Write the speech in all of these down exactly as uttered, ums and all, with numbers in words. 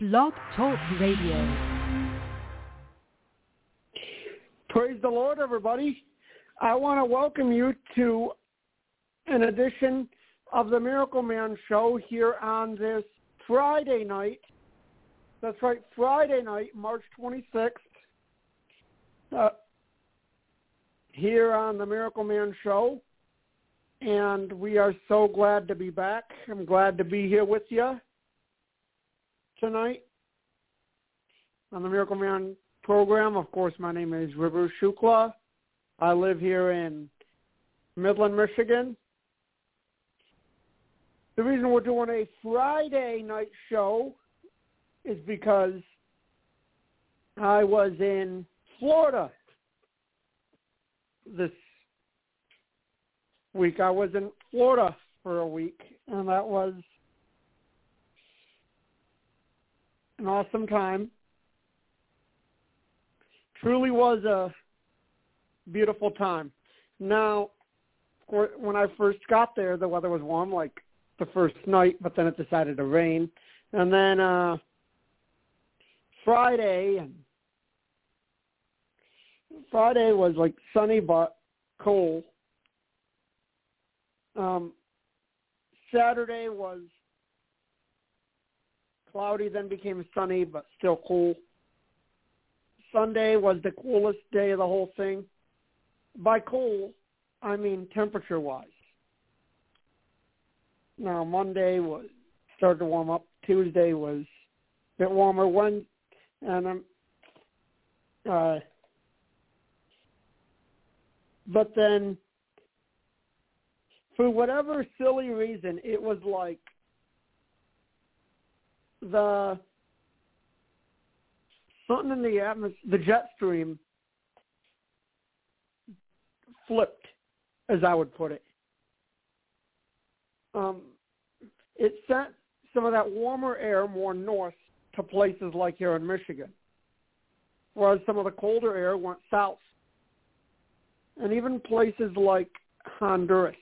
Blog Talk Radio. Praise the Lord, everybody. I want to welcome you to an edition of the Miracle Man Show here on this Friday night. That's right, Friday night, March twenty-sixth, uh, here on the Miracle Man Show. And we are so glad to be back. I'm glad to be here with you tonight on the Miracle Man program. Of course, my name is River Shukla. I live here in Midland, Michigan. The reason we're doing a Friday night show is because I was in Florida this week. I was in Florida for a week, and that was an awesome time. Truly was a beautiful time. Now, when I first got there, the weather was warm, like the first night, but then it decided to rain. And then uh, Friday, and Friday was like sunny but cold. Um, Saturday was cloudy, then became sunny, but still cool. Sunday was the coolest day of the whole thing. By cool, I mean temperature-wise. Now, Monday was started to warm up. Tuesday was a bit warmer. One, and um, uh, but then, for whatever silly reason, it was like the something in the atmosphere, the jet stream flipped, as I would put it. Um, it sent some of that warmer air more north to places like here in Michigan, whereas some of the colder air went south. And even places like Honduras,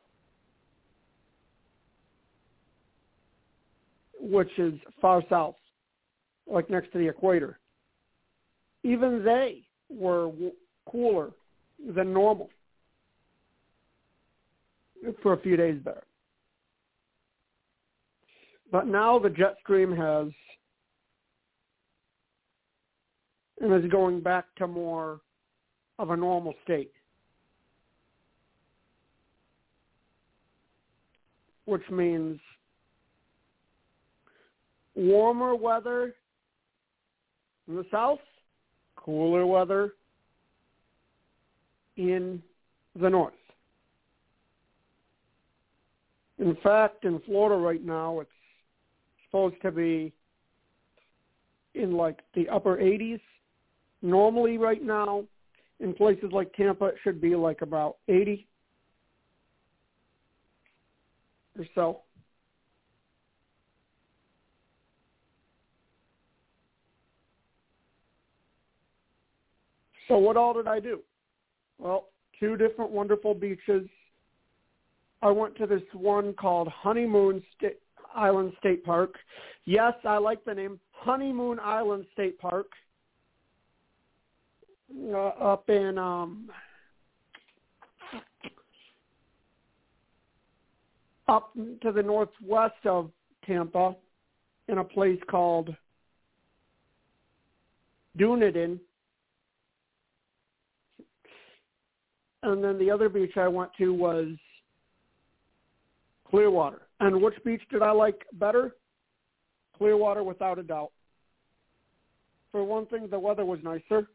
which is far south, like next to the equator, even they were w- cooler than normal for a few days there. But now the jet stream has, and is going back to more of a normal state, which means warmer weather in the south, cooler weather in the north. In fact, in Florida right now, it's supposed to be in like the upper eighties. Normally right now, in places like Tampa, it should be like about eighty or so. So what all did I do? Well, two different wonderful beaches. I went to this one called Honeymoon State Island State Park. Yes, I like the name, Honeymoon Island State Park. Uh, up in um, up to the northwest of Tampa, in a place called Dunedin. And then the other beach I went to was Clearwater. And which beach did I like better? Clearwater, without a doubt. For one thing, the weather was nicer.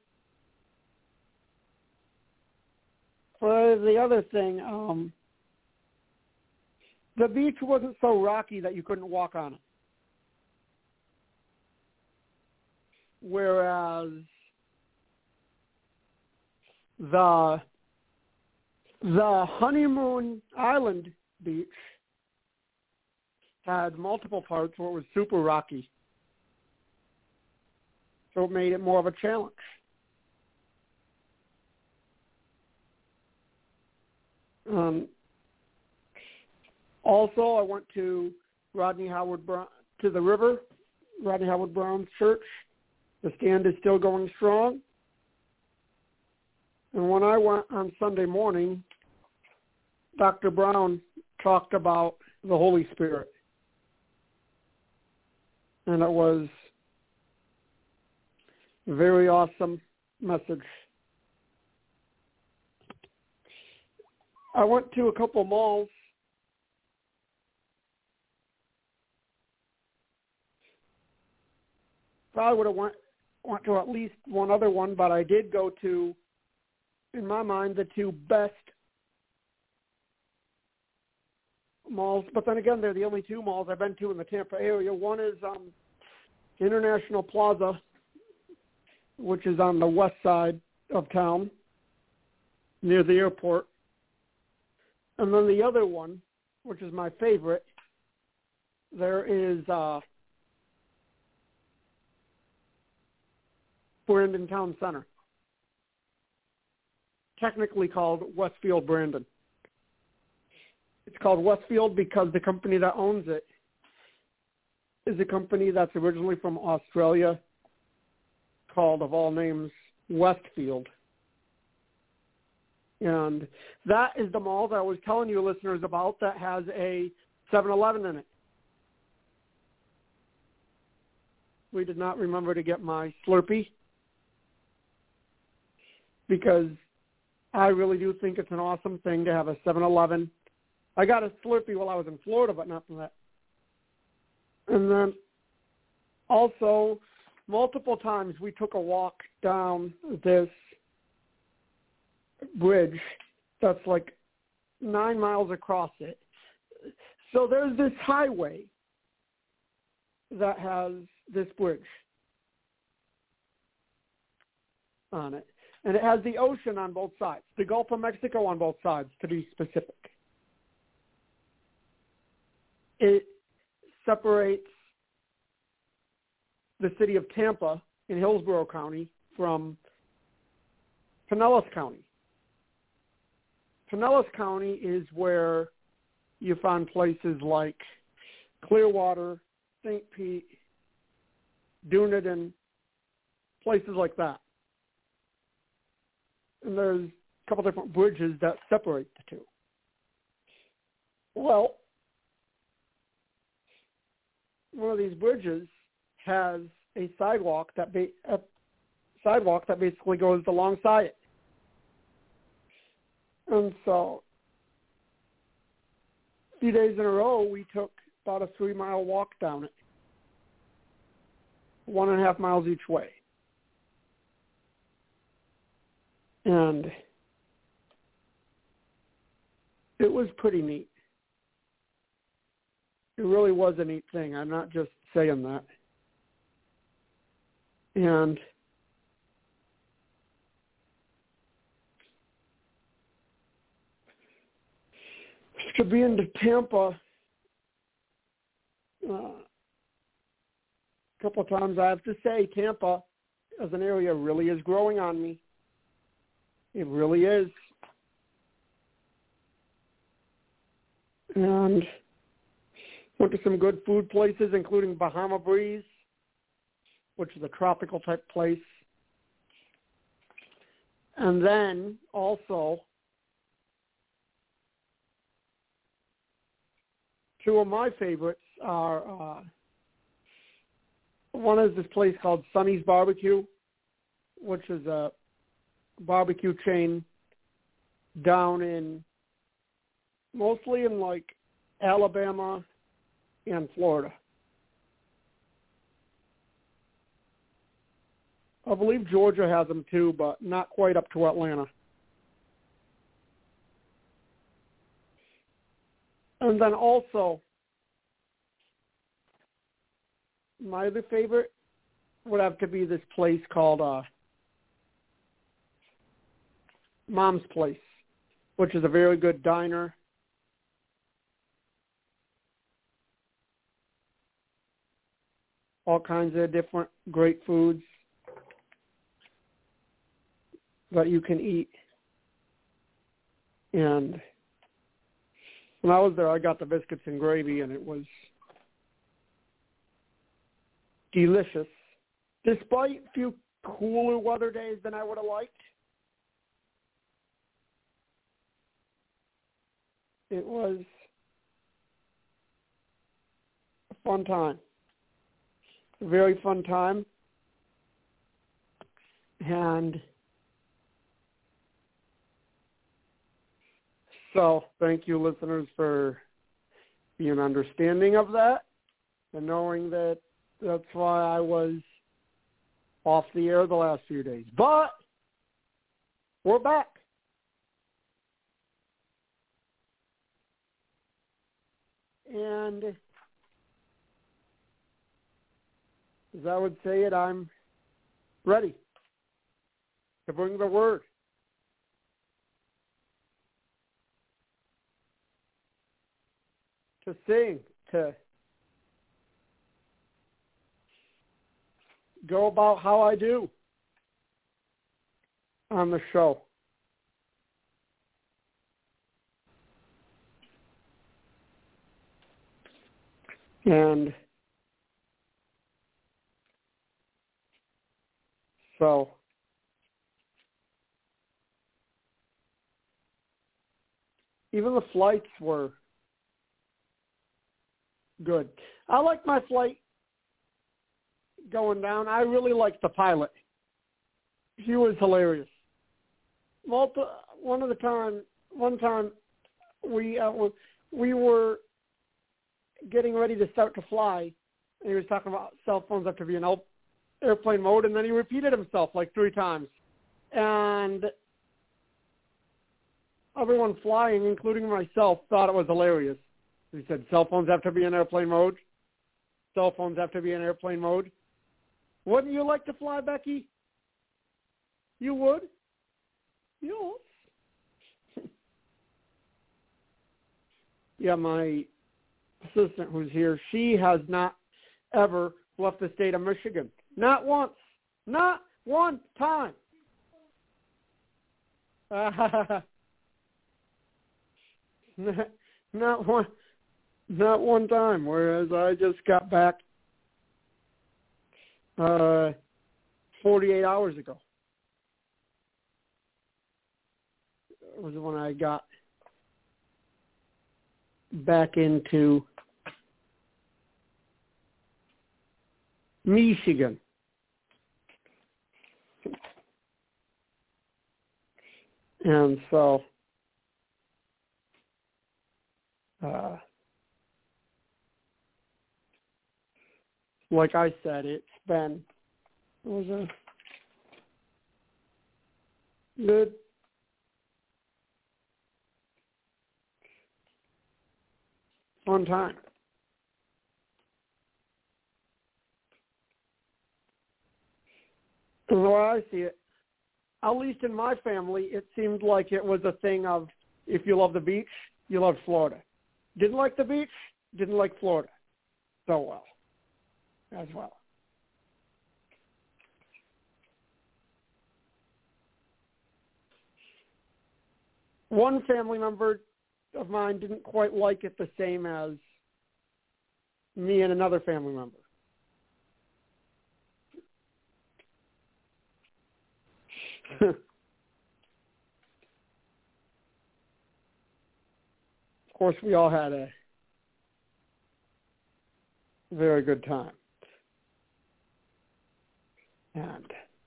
For the other thing, um, the beach wasn't so rocky that you couldn't walk on it. Whereas the the Honeymoon Island beach had multiple parts where it was super rocky. So it made it more of a challenge. Um, also, I went to Rodney Howard Bron- to the river Rodney Howard Brown's church. The stand is still going strong. And when I went on Sunday morning, Doctor Brown talked about the Holy Spirit. And it was a very awesome message. I went to a couple malls. Probably would have went, went to at least one other one, but I did go to, in my mind, the two best malls. But then again, they're the only two malls I've been to in the Tampa area. One is um, International Plaza, which is on the west side of town, near the airport. And then the other one, which is my favorite, there is uh, Brandon Town Center, technically called Westfield Brandon. It's called Westfield because the company that owns it is a company that's originally from Australia, called, of all names, Westfield. And that is the mall that I was telling you listeners about that has a seven eleven in it. We did not remember to get my Slurpee because I really do think it's an awesome thing to have a seven eleven. I got a Slurpee while I was in Florida, but not from that. And then also, multiple times we took a walk down this bridge that's like nine miles across it. So there's this highway that has this bridge on it. And it has the ocean on both sides, the Gulf of Mexico on both sides, to be specific. It separates the city of Tampa in Hillsborough County from Pinellas County. Pinellas County is where you find places like Clearwater, Saint Pete, Dunedin, places like that. And there's a couple different bridges that separate the two. Well, one of these bridges has a sidewalk that ba- a sidewalk that basically goes alongside it. And so a few days in a row, we took about a three-mile walk down it, one and a half miles each way. And it was pretty neat. It really was a neat thing. I'm not just saying that. And to be into Tampa uh, a couple of times, I have to say Tampa as an area really is growing on me. It really is. And went to some good food places, including Bahama Breeze, which is a tropical type place. And then also two of my favorites are, uh, one is this place called Sonny's Barbecue, which is a barbecue chain down in, mostly in like Alabama and Florida. I believe Georgia has them too, but not quite up to Atlanta. And then also, my other favorite would have to be this place called uh, Mom's Place, which is a very good diner. All kinds of different great foods that you can eat. And when I was there, I got the biscuits and gravy, and it was delicious, despite a few cooler weather days than I would have liked. It was a fun time, a very fun time, and so thank you, listeners, for being understanding of that and knowing that that's why I was off the air the last few days. But we're back. And as I would say it, I'm ready to bring the word. To sing, to go about how I do on the show. And so even the flights were good. I liked my flight going down. I really liked the pilot. He was hilarious. Multi- one of the time, one time we uh, we were getting ready to start to fly, and he was talking about cell phones have to be in airplane mode, and then he repeated himself like three times. And everyone flying, including myself, thought it was hilarious. He said, cell phones have to be in airplane mode. Cell phones have to be in airplane mode. Wouldn't you like to fly, Becky? You would? Yes. Yeah, my assistant who's here, she has not ever left the state of Michigan. Not once. Not one time. Uh, not, not one. Not one time. Whereas I just got back uh, forty-eight hours ago. It was when I got back into Michigan. And so, uh, like I said, it's been, it was a good fun time. And the way I see it, at least in my family, it seemed like it was a thing of if you love the beach, you love Florida. Didn't like the beach, didn't like Florida so well as well. One family member of mine didn't quite like it the same as me and another family member. Of course, we all had a very good time. And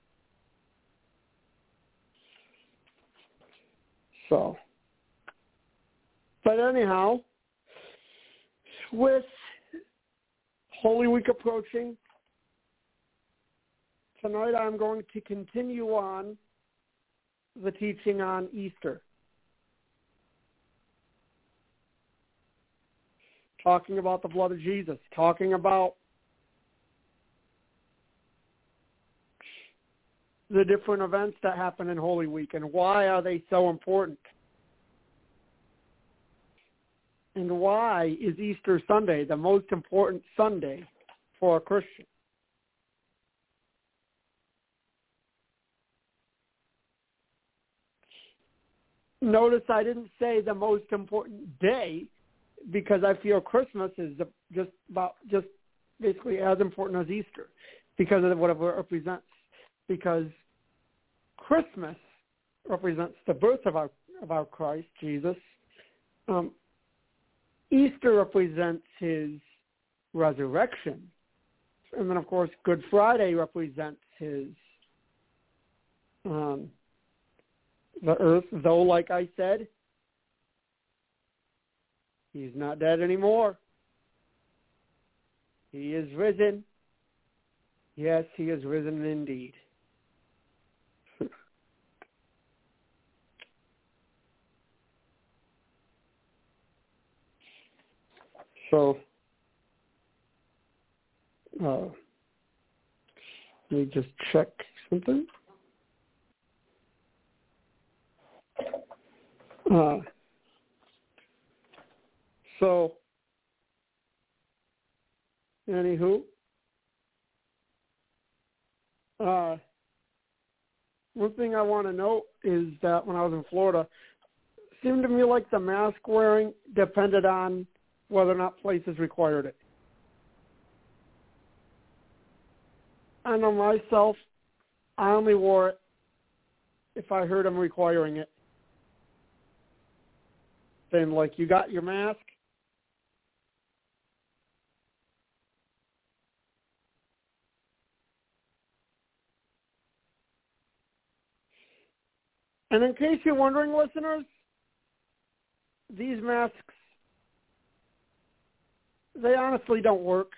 so, but anyhow, with Holy Week approaching, tonight I'm going to continue on the teaching on Easter. Talking about the blood of Jesus, talking about the different events that happen in Holy Week and why are they so important? And why is Easter Sunday the most important Sunday for a Christian? Notice I didn't say the most important day because I feel Christmas is just about just basically as important as Easter because of what it represents. Because Christmas represents the birth of our of our Christ, Jesus. Um, Easter represents his resurrection. And then, of course, Good Friday represents his, um, the earth, though, like I said, he's not dead anymore. He is risen. Yes, he is risen indeed. So, uh, let me just check something. Uh, so, anywho, uh, one thing I want to note is that when I was in Florida, it seemed to me like the mask wearing depended on whether or not places required it. I know myself, I only wore it if I heard them requiring it. Then, like, you got your mask? And in case you're wondering, listeners, these masks, they honestly don't work.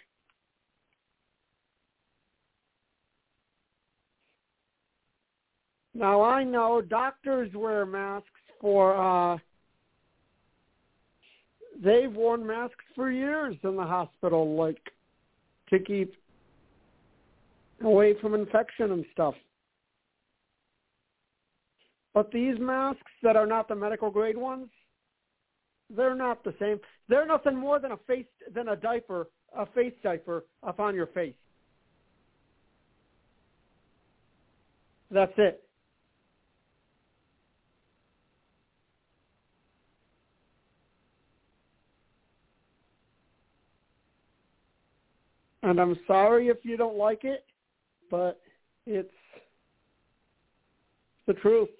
Now, I know doctors wear masks for, uh, they've worn masks for years in the hospital, like, to keep away from infection and stuff. But these masks that are not the medical grade ones, they're not the same. They're nothing more than a face, than a diaper, a face diaper up on your face. That's it. And I'm sorry if you don't like it, but it's the truth.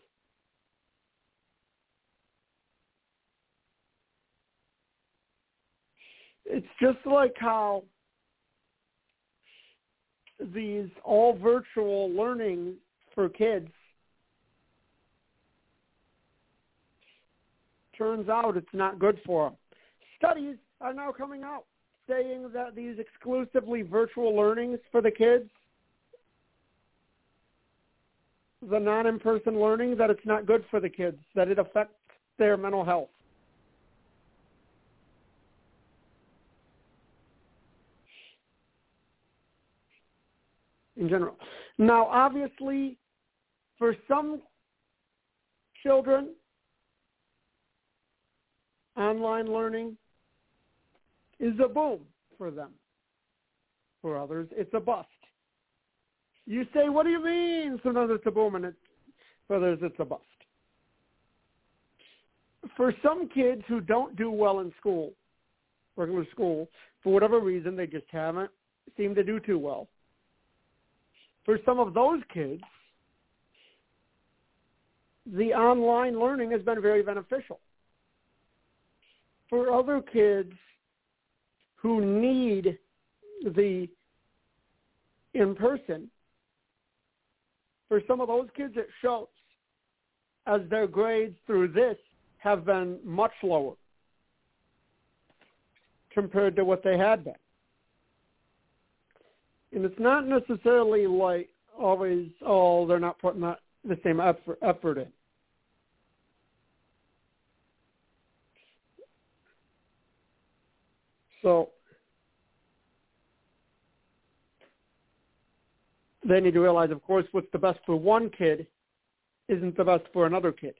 It's just like how these all virtual learning for kids, turns out it's not good for them. Studies are now coming out saying that these exclusively virtual learnings for the kids, the non-in-person learning, that it's not good for the kids, that it affects their mental health. In general. Now, obviously, for some children, online learning is a boom for them. For others, it's a bust. You say, what do you mean? Sometimes it's a boom, and it, for others, it's a bust. For some kids who don't do well in school, regular school, for whatever reason, they just haven't seemed to do too well. For some of those kids, the online learning has been very beneficial. For other kids who need the in-person, for some of those kids it shows, as their grades through this have been much lower compared to what they had been. And it's not necessarily like always, oh, they're not putting that, the same effort, effort in. So they need to realize, of course, what's the best for one kid isn't the best for another kid.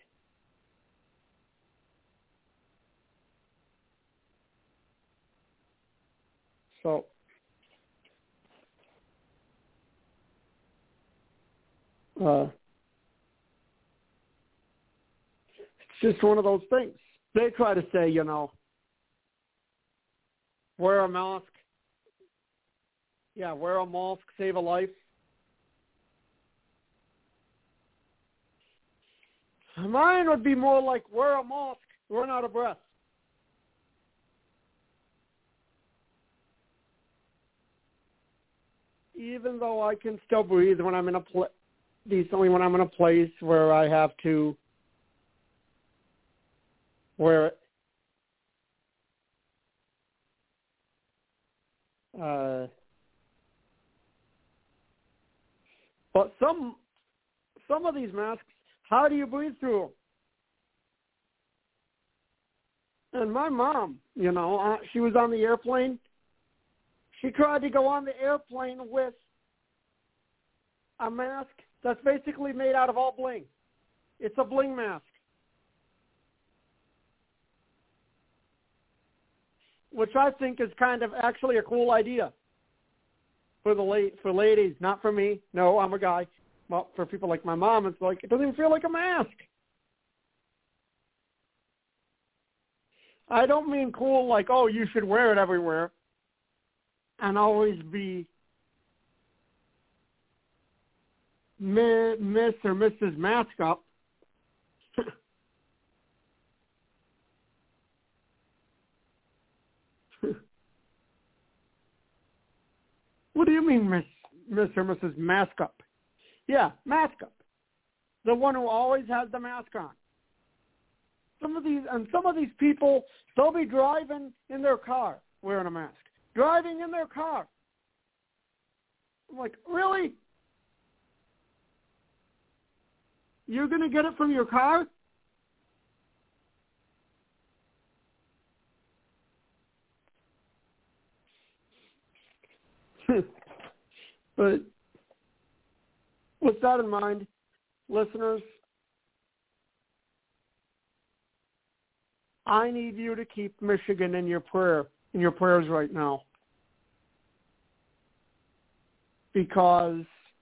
So uh, it's just one of those things. They try to say, you know, wear a mask, Yeah, wear a mask, save a life. Mine would be more like wear a mask, run out of breath. Even though I can still breathe when I'm in a pl- decently when I'm in a place where I have to wear it. Uh, but some some of these masks, how do you breathe through them? And my mom, you know, uh, she was on the airplane. She tried to go on the airplane with a mask that's basically made out of all bling. It's a bling mask, which I think is kind of actually a cool idea for the late for ladies, not for me. No, I'm a guy. Well, for people like my mom, it's like it doesn't even feel like a mask. I don't mean cool like, oh, you should wear it everywhere and always be Miss or Missus Mask Up. What do you mean, Miss Miss or Missus Mask Up? Yeah, Mask Up. The one who always has the mask on. Some of these and some of these people, they'll be driving in their car wearing a mask. Driving in their car. I'm like, really? You're going to get it from your car? But with that in mind, listeners, I need you to keep Michigan in your prayer, in your prayers right now. Because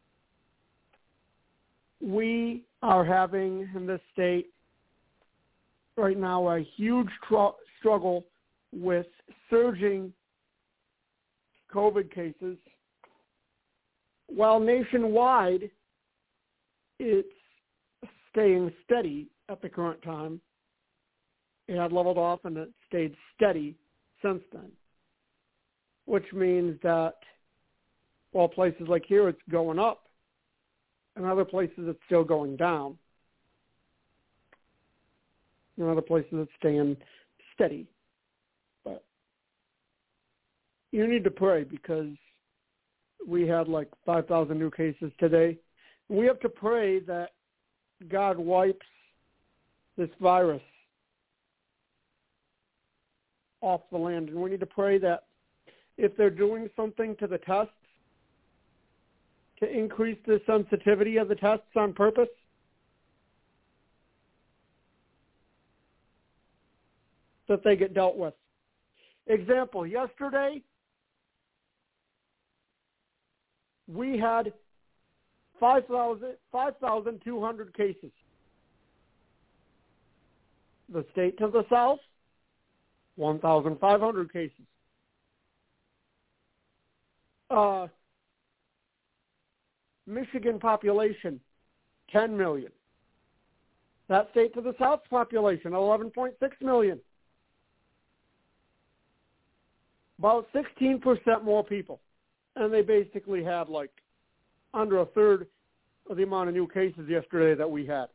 we are having in this state right now a huge tr- struggle with surging COVID cases, while nationwide it's staying steady at the current time. It had leveled off and it stayed steady since then, which means that while places like here it's going up, in other places it's still going down. In other places it's staying steady. But you need to pray because we had like five thousand new cases today. We have to pray that God wipes this virus off the land. And we need to pray that if they're doing something to the tests to increase the sensitivity of the tests on purpose, that they get dealt with. Example, yesterday we had five thousand two hundred cases. The state to the south, one thousand five hundred cases. Uh, Michigan population, ten million. That state to the south's population, eleven point six million. About sixteen percent more people. And they basically had like under a third of the amount of new cases yesterday that we had.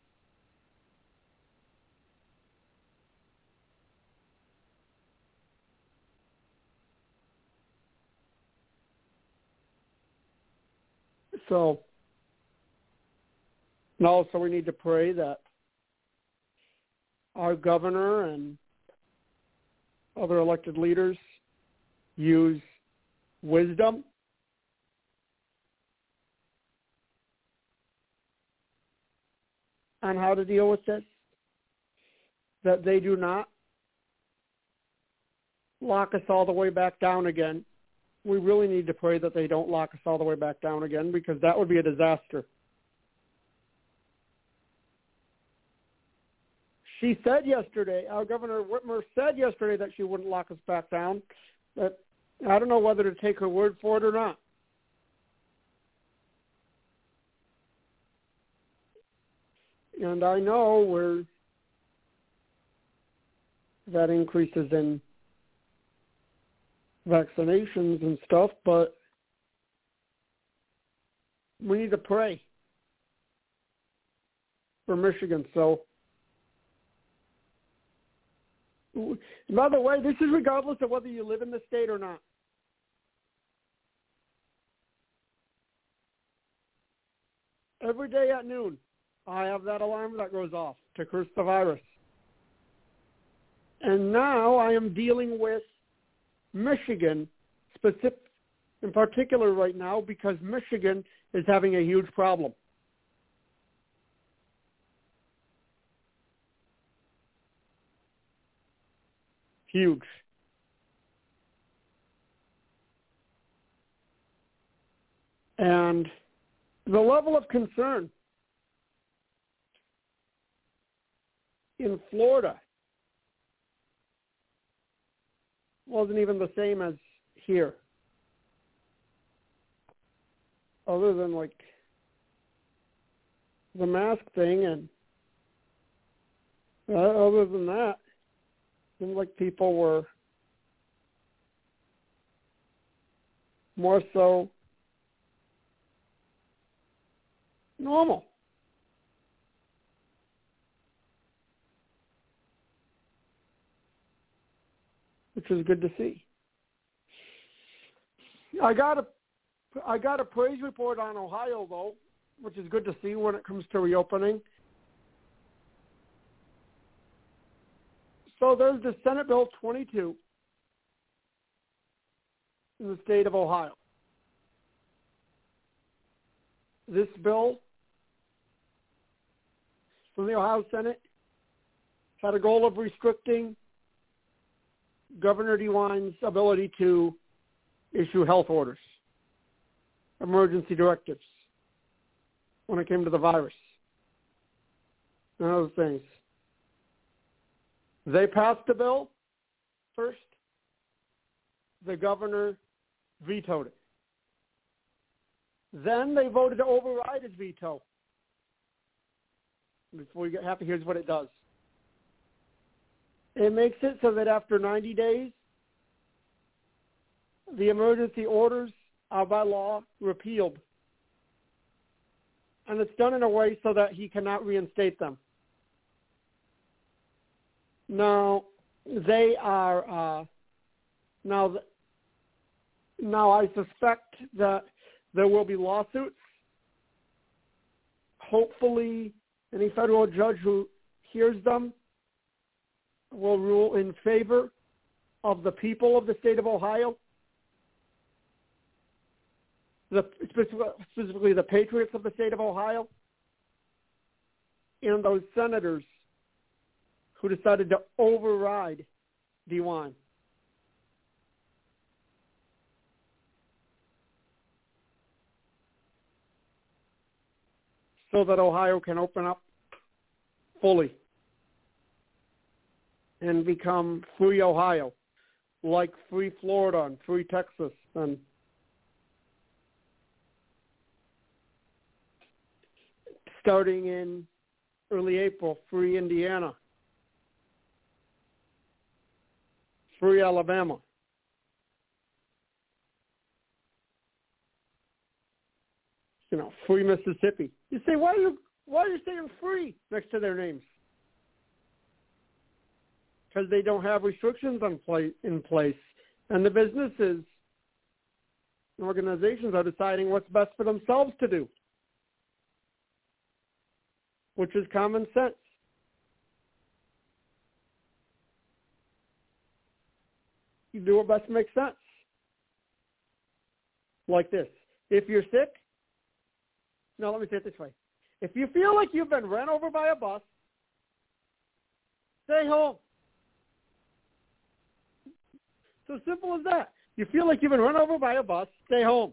So, and also we need to pray that our governor and other elected leaders use wisdom on how to deal with this, that they do not lock us all the way back down again. We really need to pray that they don't lock us all the way back down again, because that would be a disaster. She said yesterday, our Governor Whitmer said yesterday that she wouldn't lock us back down, that I don't know whether to take her word for it or not. And I know where that increases in vaccinations and stuff, but we need to pray for Michigan. So, by the way, this is regardless of whether you live in the state or not. Every day at noon, I have that alarm that goes off to curse the virus. And now I am dealing with Michigan specific, in particular right now, because Michigan is having a huge problem. Huge. And the level of concern in Florida wasn't even the same as here. Other than like the mask thing, and uh, other than that, it seemed like people were more so normal. Which is good to see. I got a, I got a praise report on Ohio, though, which is good to see when it comes to reopening. So there's the Senate Bill twenty-two in the state of Ohio. This bill from the Ohio Senate had a goal of restricting Governor DeWine's ability to issue health orders, emergency directives when it came to the virus and other things. They passed the bill first. The governor vetoed it. Then they voted to override his veto. Before we get happy, here's what it does. It makes it so that after ninety days, the emergency orders are by law repealed. And it's done in a way so that he cannot reinstate them. Now, they are, uh, now, now I suspect that there will be lawsuits. Hopefully, any federal judge who hears them will rule in favor of the people of the state of Ohio, the, specifically the patriots of the state of Ohio, and those senators who decided to override DeWine. So that Ohio can open up fully and become free Ohio, like free Florida and free Texas, and starting in early April, free Indiana, free Alabama. You know, free Mississippi. You say, why are you why are you saying free next to their names? Because they don't have restrictions on play, in place, and the businesses and organizations are deciding what's best for themselves to do, which is common sense. You do what best makes sense. Like this. If you're sick, no, let me say it this way. If you feel like you've been run over by a bus, stay home. So simple as that. You feel like you've been run over by a bus, stay home.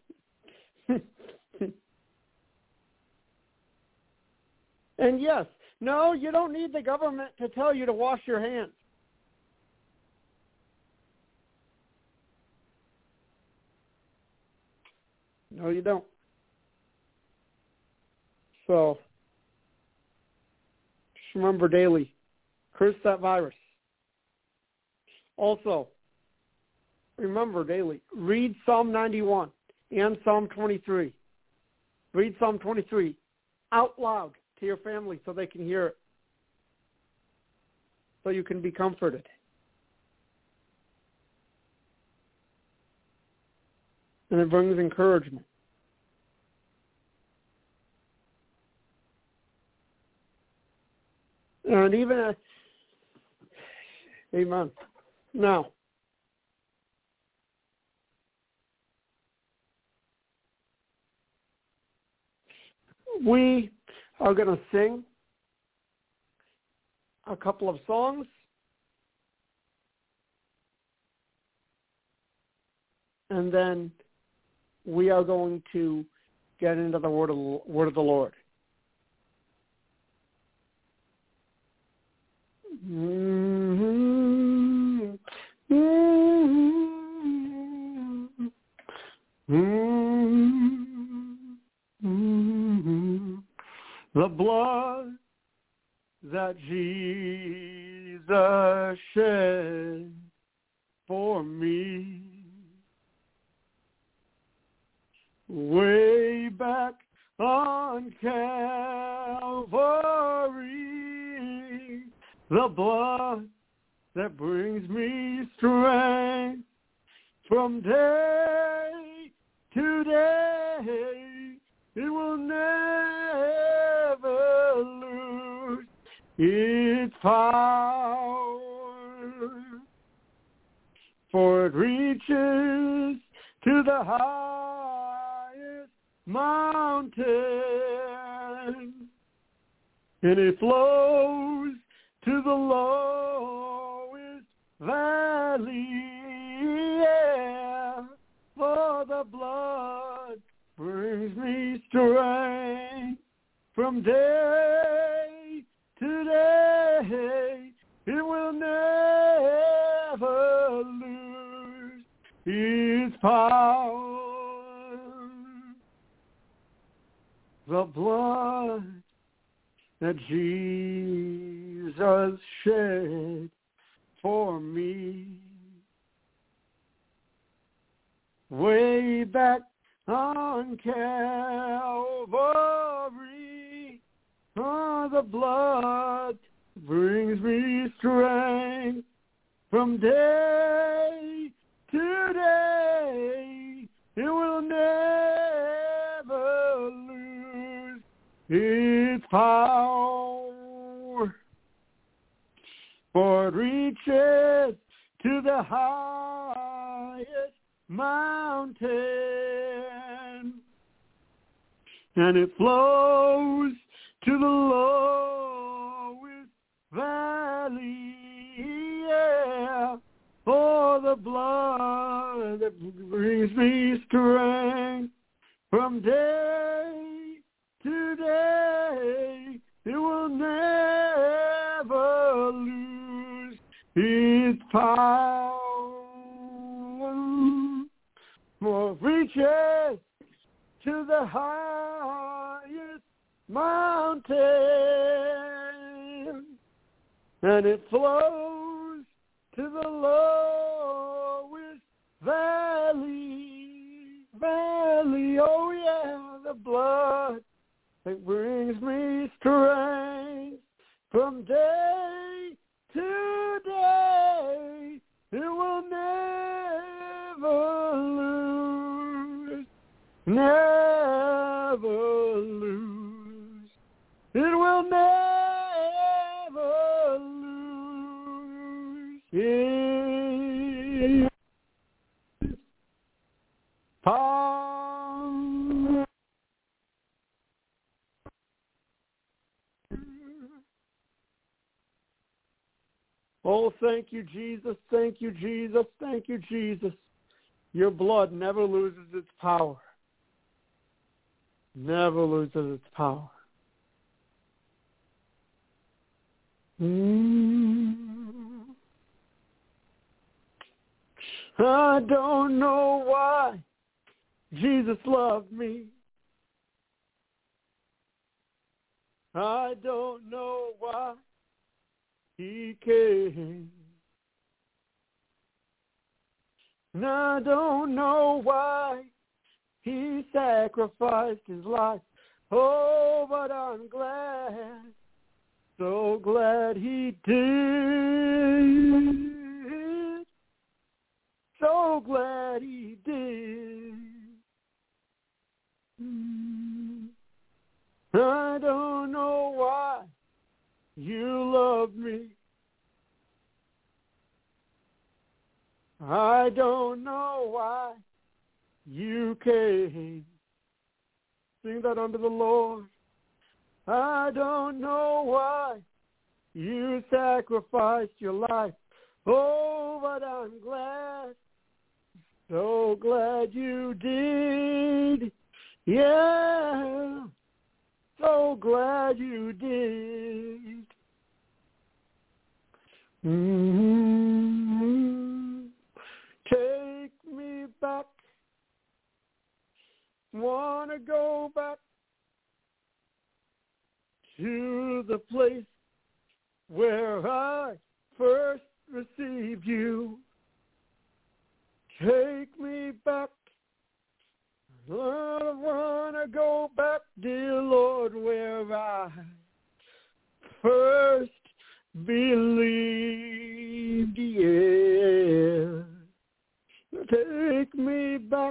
And yes, No, you don't need the government to tell you to wash your hands. No, you don't. So, just remember daily, curse that virus. Also, remember daily, read Psalm ninety-one and Psalm twenty-three. Read Psalm twenty-three out loud to your family so they can hear it, so you can be comforted. And it brings encouragement. And even, a, amen. Now, we are going to sing a couple of songs. And then we are going to get into the word of the, word of the Lord. Mm-hmm. Mm-hmm. Mm-hmm. The blood that Jesus shed for me way back on Calvary, the blood that brings me strength from day to day, it will never lose its power, for it reaches to the highest mountain, and it flows to the lowest valley. Yeah, for the blood brings me strength from day to day. It will never lose its power. The blood that Jesus shed for me way back on Calvary, oh, the blood brings me strength from day to day. It will never lose its power, for it reaches to the highest mountain, and it flows to the lowest valley. Yeah, for the blood that brings me strength from day to day, it will never lose its power. For it reaches to the highest mountain, and it flows to the lowest valley. Valley, oh yeah, the blood that brings me strength from day to day. It will never lose, never lose. It will never lose its power. Oh, thank you, Jesus. Thank you, Jesus. Thank you, Jesus. Your blood never loses its power. Never loses its power. Mm. I don't know why Jesus loved me. I don't know why he came. And I don't know why he sacrificed his life. Oh, but I'm glad, so glad he did. So glad he did. Mm. I don't know why you love me. I don't know why you came. Sing that unto the Lord. I don't know why you sacrificed your life. Oh, but I'm glad, so glad you did. Yeah, so glad you did. Mm-hmm. Take me back. Wanna go back to the place where I first received you. Take me back. I wanna go back, dear Lord, where I first believed. Yeah. Take me back.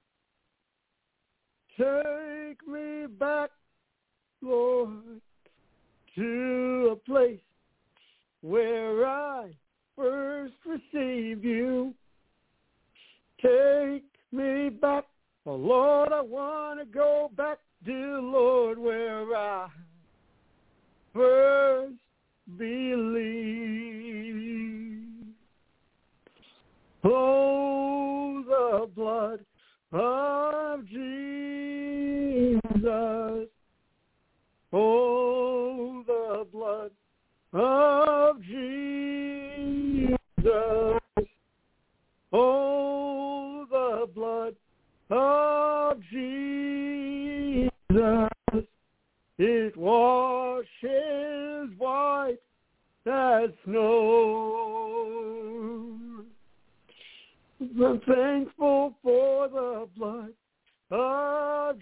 Take me back, Lord, to a place where I first received you. Take me back, oh Lord, I want to go back, dear Lord, where I first believed. Oh, the blood of Jesus. Oh, the blood of Jesus. Oh, the blood of Jesus. It washes white as snow. I'm thankful for the blood of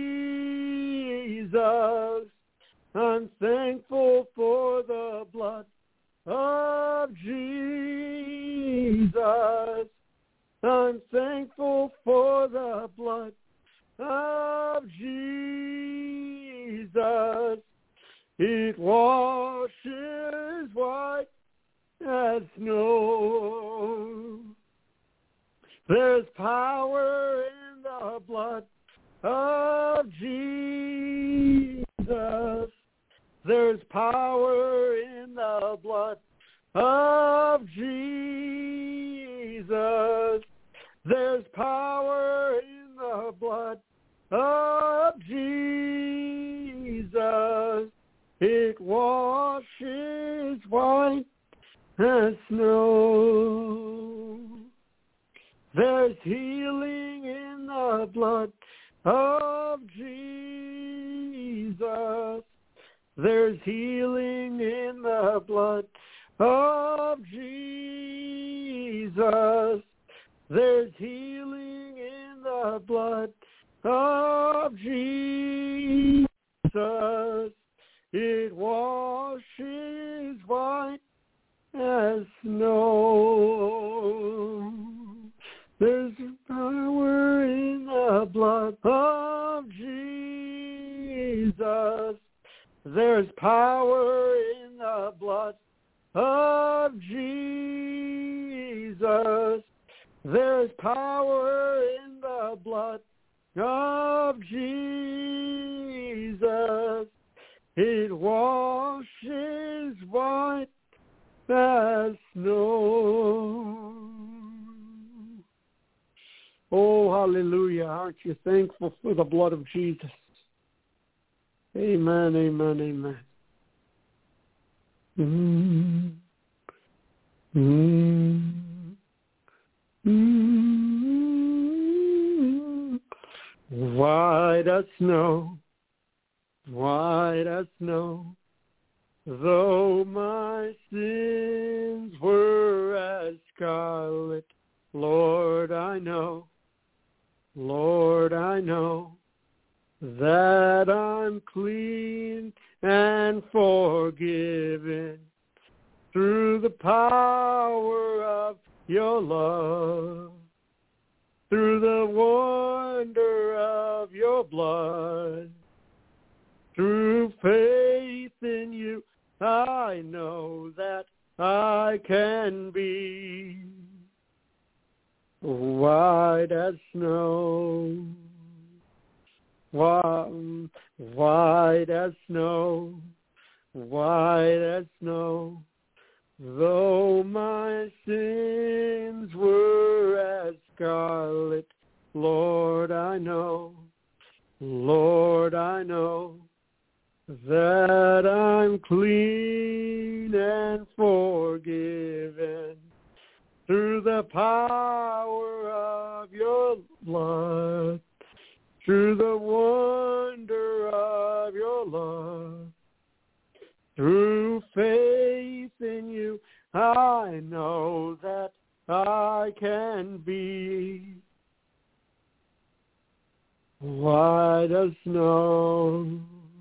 Jesus. I'm thankful for the blood of Jesus. I'm thankful for the blood of Jesus. It washes white as snow. There's power in the blood of Jesus. There's power in the blood of Jesus. There's power in the blood of Jesus. It washes white as snow. There's healing in the blood of Jesus. There's healing in the blood of Jesus. There's healing in the blood of Jesus. It washes white as snow. There's power in the blood of Jesus. There's power in the blood of Jesus. There's power in the blood of Jesus. It washes white as snow. Oh, hallelujah. Aren't you thankful for the blood of Jesus? Amen, amen, amen. Mm. Mm. Mm. White as snow, white as snow, though my sins were as scarlet, Lord, I know, Lord, I know that I'm clean and forgiven through the power of your love, through the wonder of your blood, through faith in you, I know that I can be white as snow, white as snow, white as snow, though my sins were as scarlet, Lord, I know, Lord, I know that I'm clean and forgiven through the power of your blood, through the wonder of your love, through faith in you, I know that I can be white as snow,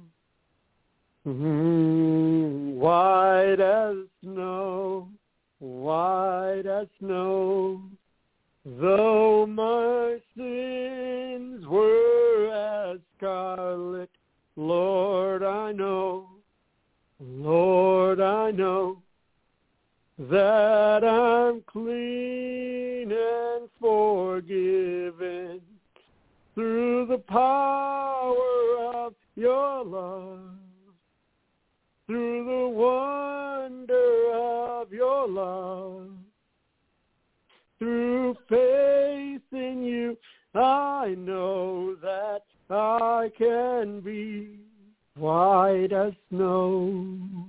mm-hmm. white as snow, white as snow, though my sins were as scarlet, Lord, I know, Lord, I know that I'm clean and forgiven through the power of your love, through the wonder of your love, through faith in you, I know that I can be white as snow.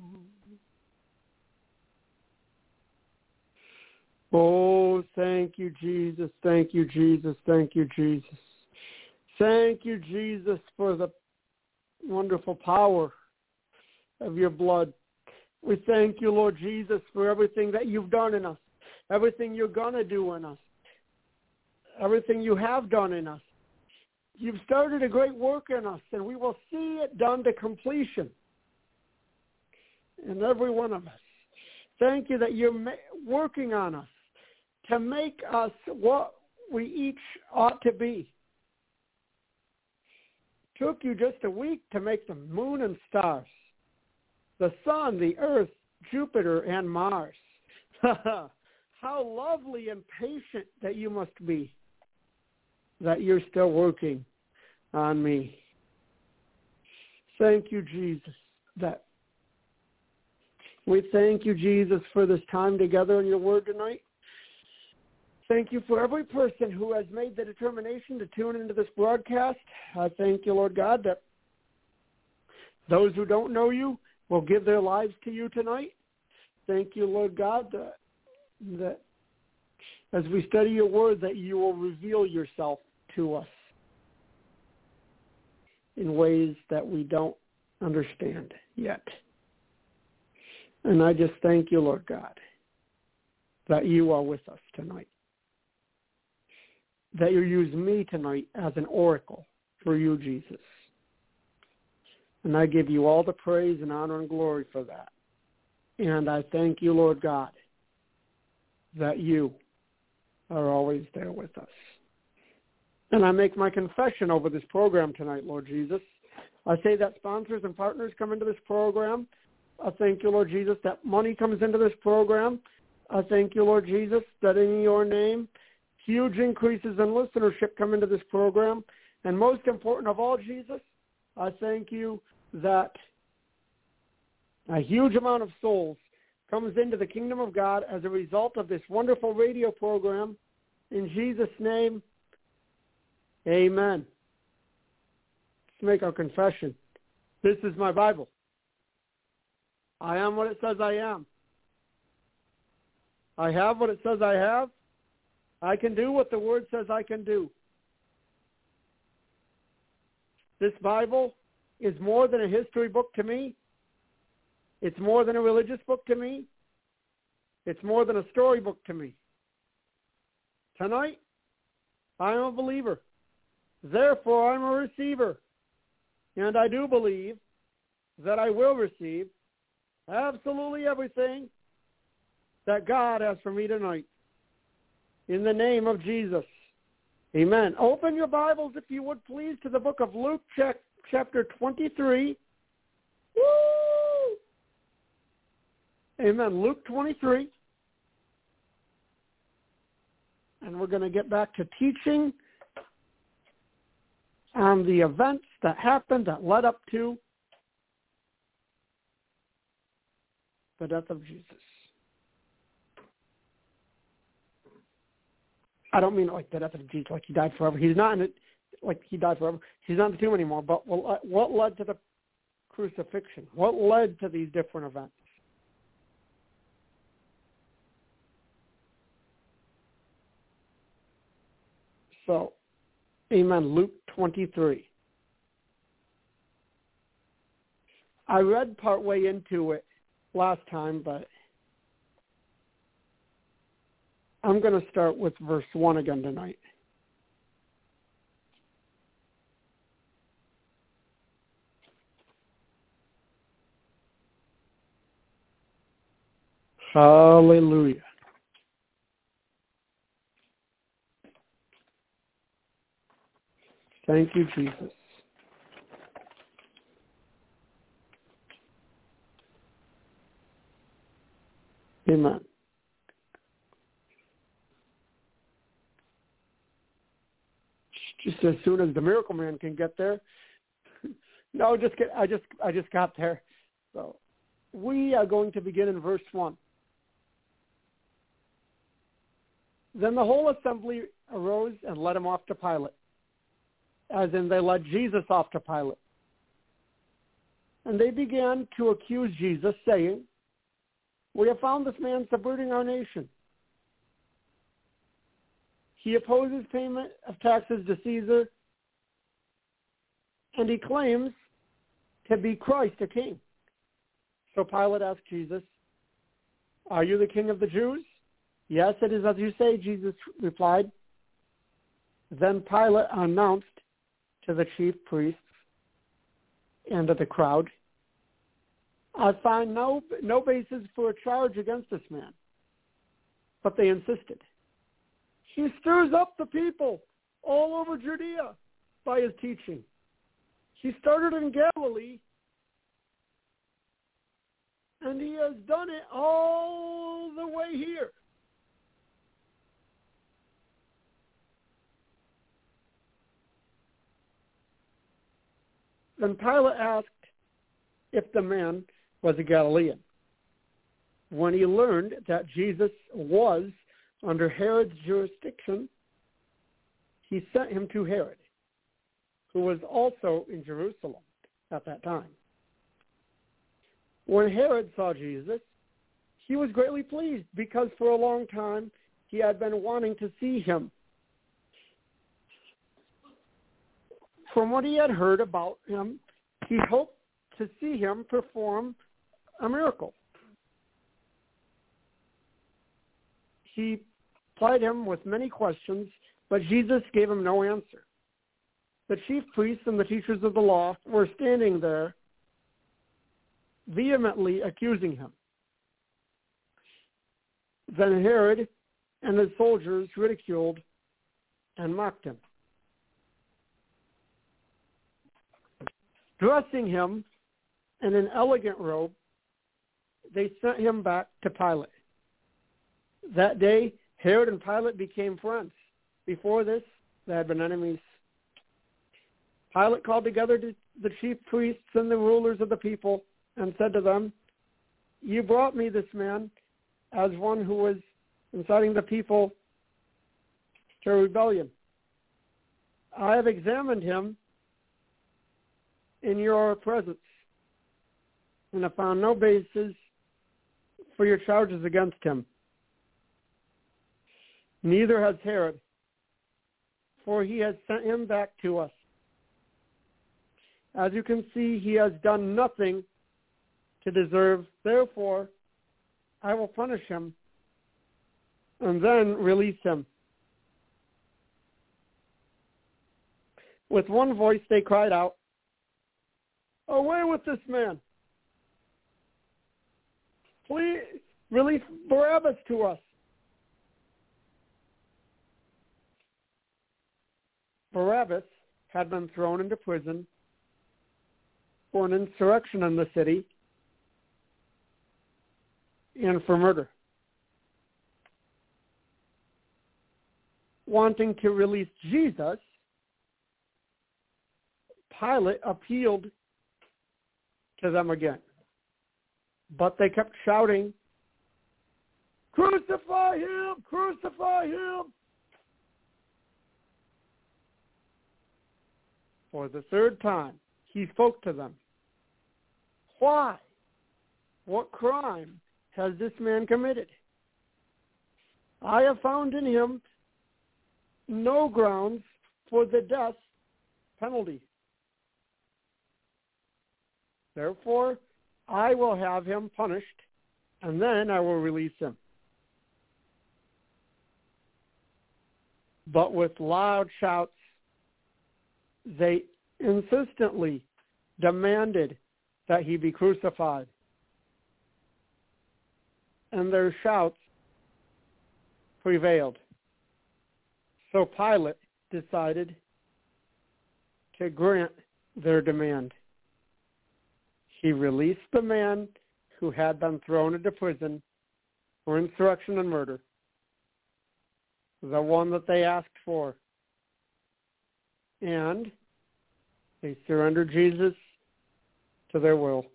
Oh, thank you, Jesus. Thank you, Jesus. Thank you, Jesus. Thank you, Jesus, for the wonderful power of your blood. We thank you, Lord Jesus, for everything that you've done in us, everything you're going to do in us, everything you have done in us. You've started a great work in us, and we will see it done to completion in every one of us. Thank you that you're ma- working on us to make us what we each ought to be. It took you just a week to make the moon and stars, the sun, the earth, Jupiter, and Mars. How lovely and patient that you must be, that you're still working on me. Thank you, Jesus. That we thank you, Jesus, for this time together in your word tonight. Thank you for every person who has made the determination to tune into this broadcast. I thank you, Lord God, that those who don't know you will give their lives to you tonight. Thank you, Lord God, that, that as we study your word, that you will reveal yourself to us in ways that we don't understand yet. And I just thank you, Lord God, that you are with us tonight, that you use me tonight as an oracle for you, Jesus. And I give you all the praise and honor and glory for that. And I thank you, Lord God, that you are always there with us. And I make my confession over this program tonight, Lord Jesus. I say that sponsors and partners come into this program. I thank you, Lord Jesus, that money comes into this program. I thank you, Lord Jesus, that in your name, huge increases in listenership come into this program. And most important of all, Jesus, I thank you that a huge amount of souls comes into the kingdom of God as a result of this wonderful radio program. In Jesus' name, amen. Let's make our confession. This is my Bible. I am what it says I am. I have what it says I have. I can do what the Word says I can do. This Bible is more than a history book to me. It's more than a religious book to me. It's more than a storybook to me. Tonight, I am a believer. Therefore, I'm a receiver. And I do believe that I will receive absolutely everything that God has for me tonight. In the name of Jesus. Amen. Open your Bibles, if you would please, to the book of Luke, chapter twenty-three. Woo! Amen. Luke twenty-three. And we're going to get back to teaching on the events that happened that led up to the death of Jesus. I don't mean like the death of Jesus, like he died forever. He's not in it, like he died forever. He's not in the tomb anymore. But what led to the crucifixion? What led to these different events? So, amen, Luke twenty-three. I read part way into it last time, but I'm going to start with verse one again tonight. Hallelujah. Thank you, Jesus. Amen. Just as soon as the Miracle Man can get there. no, just get. I just. I just got there. So, we are going to begin in verse one. Then the whole assembly arose and led him off to Pilate, as in they led Jesus off to Pilate. And they began to accuse Jesus, saying, "We have found this man subverting our nation. He opposes payment of taxes to Caesar, and he claims to be Christ, a king." So Pilate asked Jesus, "Are you the king of the Jews?" "Yes, it is as you say," Jesus replied. Then Pilate announced to the chief priests and to the crowd, "I find no, no basis for a charge against this man." But they insisted. "He stirs up the people all over Judea by his teaching. He started in Galilee, and he has done it all the way here." Then Pilate asked if the man was a Galilean. When he learned that Jesus was under Herod's jurisdiction, he sent him to Herod, who was also in Jerusalem at that time. When Herod saw Jesus, he was greatly pleased because for a long time he had been wanting to see him. From what he had heard about him, he hoped to see him perform a miracle. He plied him with many questions, but Jesus gave him no answer. The chief priests and the teachers of the law were standing there, vehemently accusing him. Then Herod and his soldiers ridiculed and mocked him. Dressing him in an elegant robe, they sent him back to Pilate. That day, Herod and Pilate became friends. Before this, they had been enemies. Pilate called together the chief priests and the rulers of the people and said to them, "You brought me this man as one who was inciting the people to rebellion. I have examined him in your presence, and have found no basis for your charges against him. Neither has Herod, for he has sent him back to us. As you can see, he has done nothing to deserve. Therefore, I will punish him and then release him. With one voice they cried out, "Away with this man! Please release Barabbas to us." Barabbas had been thrown into prison for an insurrection in the city and for murder. Wanting to release Jesus, Pilate appealed to them again. But they kept shouting, "Crucify him! Crucify him!" For the third time, he spoke to them. "Why? What crime has this man committed? I have found in him no grounds for the death penalty. Therefore, I will have him punished, and then I will release him." But with loud shouts, they insistently demanded that he be crucified. And their shouts prevailed. So Pilate decided to grant their demand. He released the man who had been thrown into prison for insurrection and murder, the one that they asked for. And they surrendered Jesus to their will.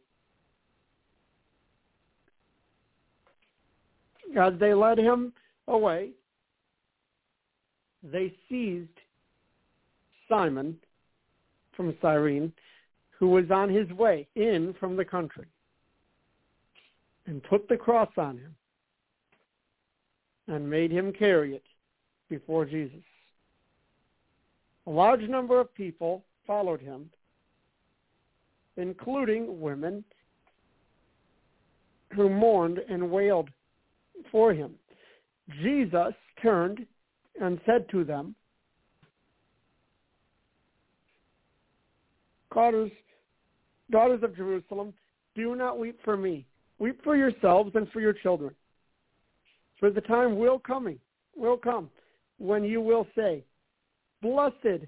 As they led him away, they seized Simon from Cyrene, who was on his way in from the country, and put the cross on him and made him carry it before Jesus. A large number of people followed him, including women who mourned and wailed for him. Jesus turned and said to them, daughters, daughters of Jerusalem, do not weep for me. Weep for yourselves and for your children. For the time will coming, will come when you will say, "Blessed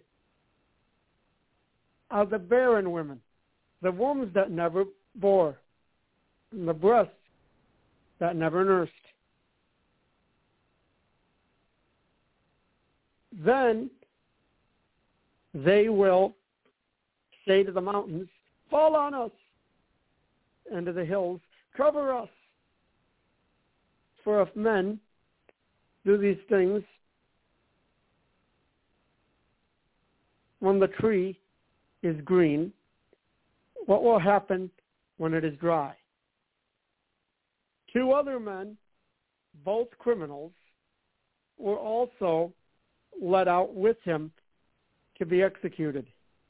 are the barren women, the wombs that never bore, and the breasts that never nursed." Then they will say to the mountains, "Fall on us," and to the hills, "Cover us." For if men do these things when the tree is green, what will happen when it is dry? Two other men, both criminals, were also led out with him to be executed.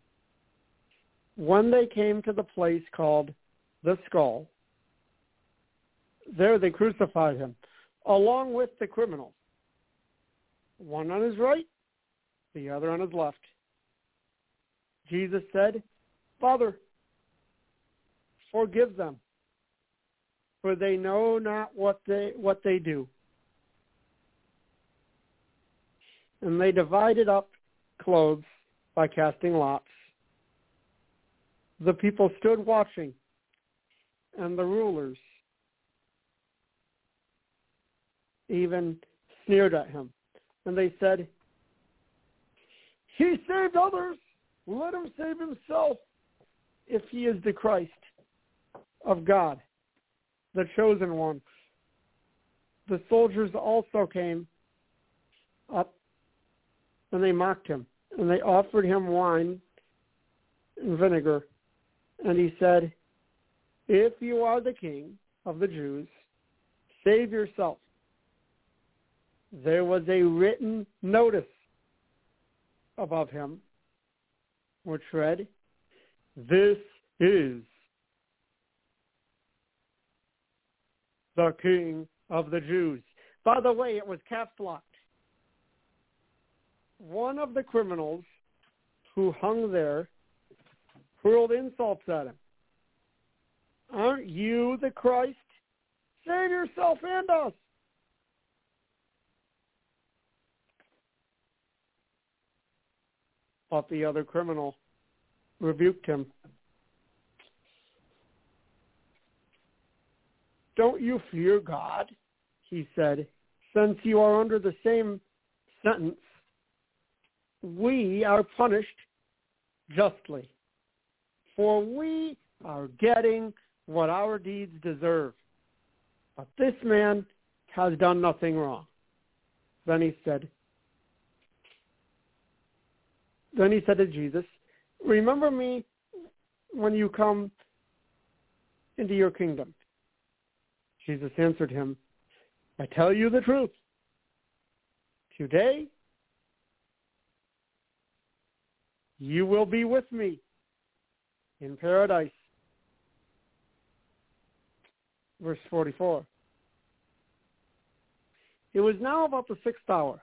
When they came to the place called the Skull, there they crucified him, along with the criminals, one on his right, the other on his left. Jesus said, "Father, forgive them, for they know not what they what they do." And they divided up clothes by casting lots. The people stood watching, and the rulers even sneered at him. And they said, "He saved others. Let him save himself, if he is the Christ of God, the chosen one." The soldiers also came up, and they mocked him, and they offered him wine and vinegar. And he said, if you are the king of the Jews, save yourself. There was a written notice above him, which read, "This is the King of the Jews." By the way, it was caps locked. One of the criminals who hung there hurled insults at him. "Aren't you the Christ? Save yourself and us." But the other criminal rebuked him. "Don't you fear God?" he said, "since you are under the same sentence. We are punished justly, for we are getting what our deeds deserve. But this man has done nothing wrong." Then he said, Then he said to Jesus, "Remember me when you come into your kingdom." Jesus answered him, "I tell you the truth. Today you will be with me in paradise." Verse forty-four. It was now about the sixth hour.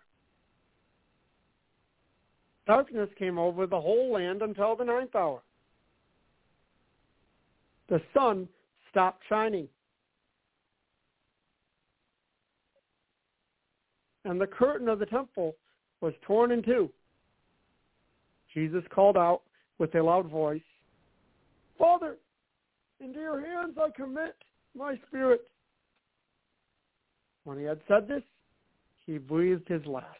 Darkness came over the whole land until the ninth hour. The sun stopped shining, and the curtain of the temple was torn in two. Jesus called out with a loud voice, "Father, into your hands I commit my spirit." When he had said this, he breathed his last.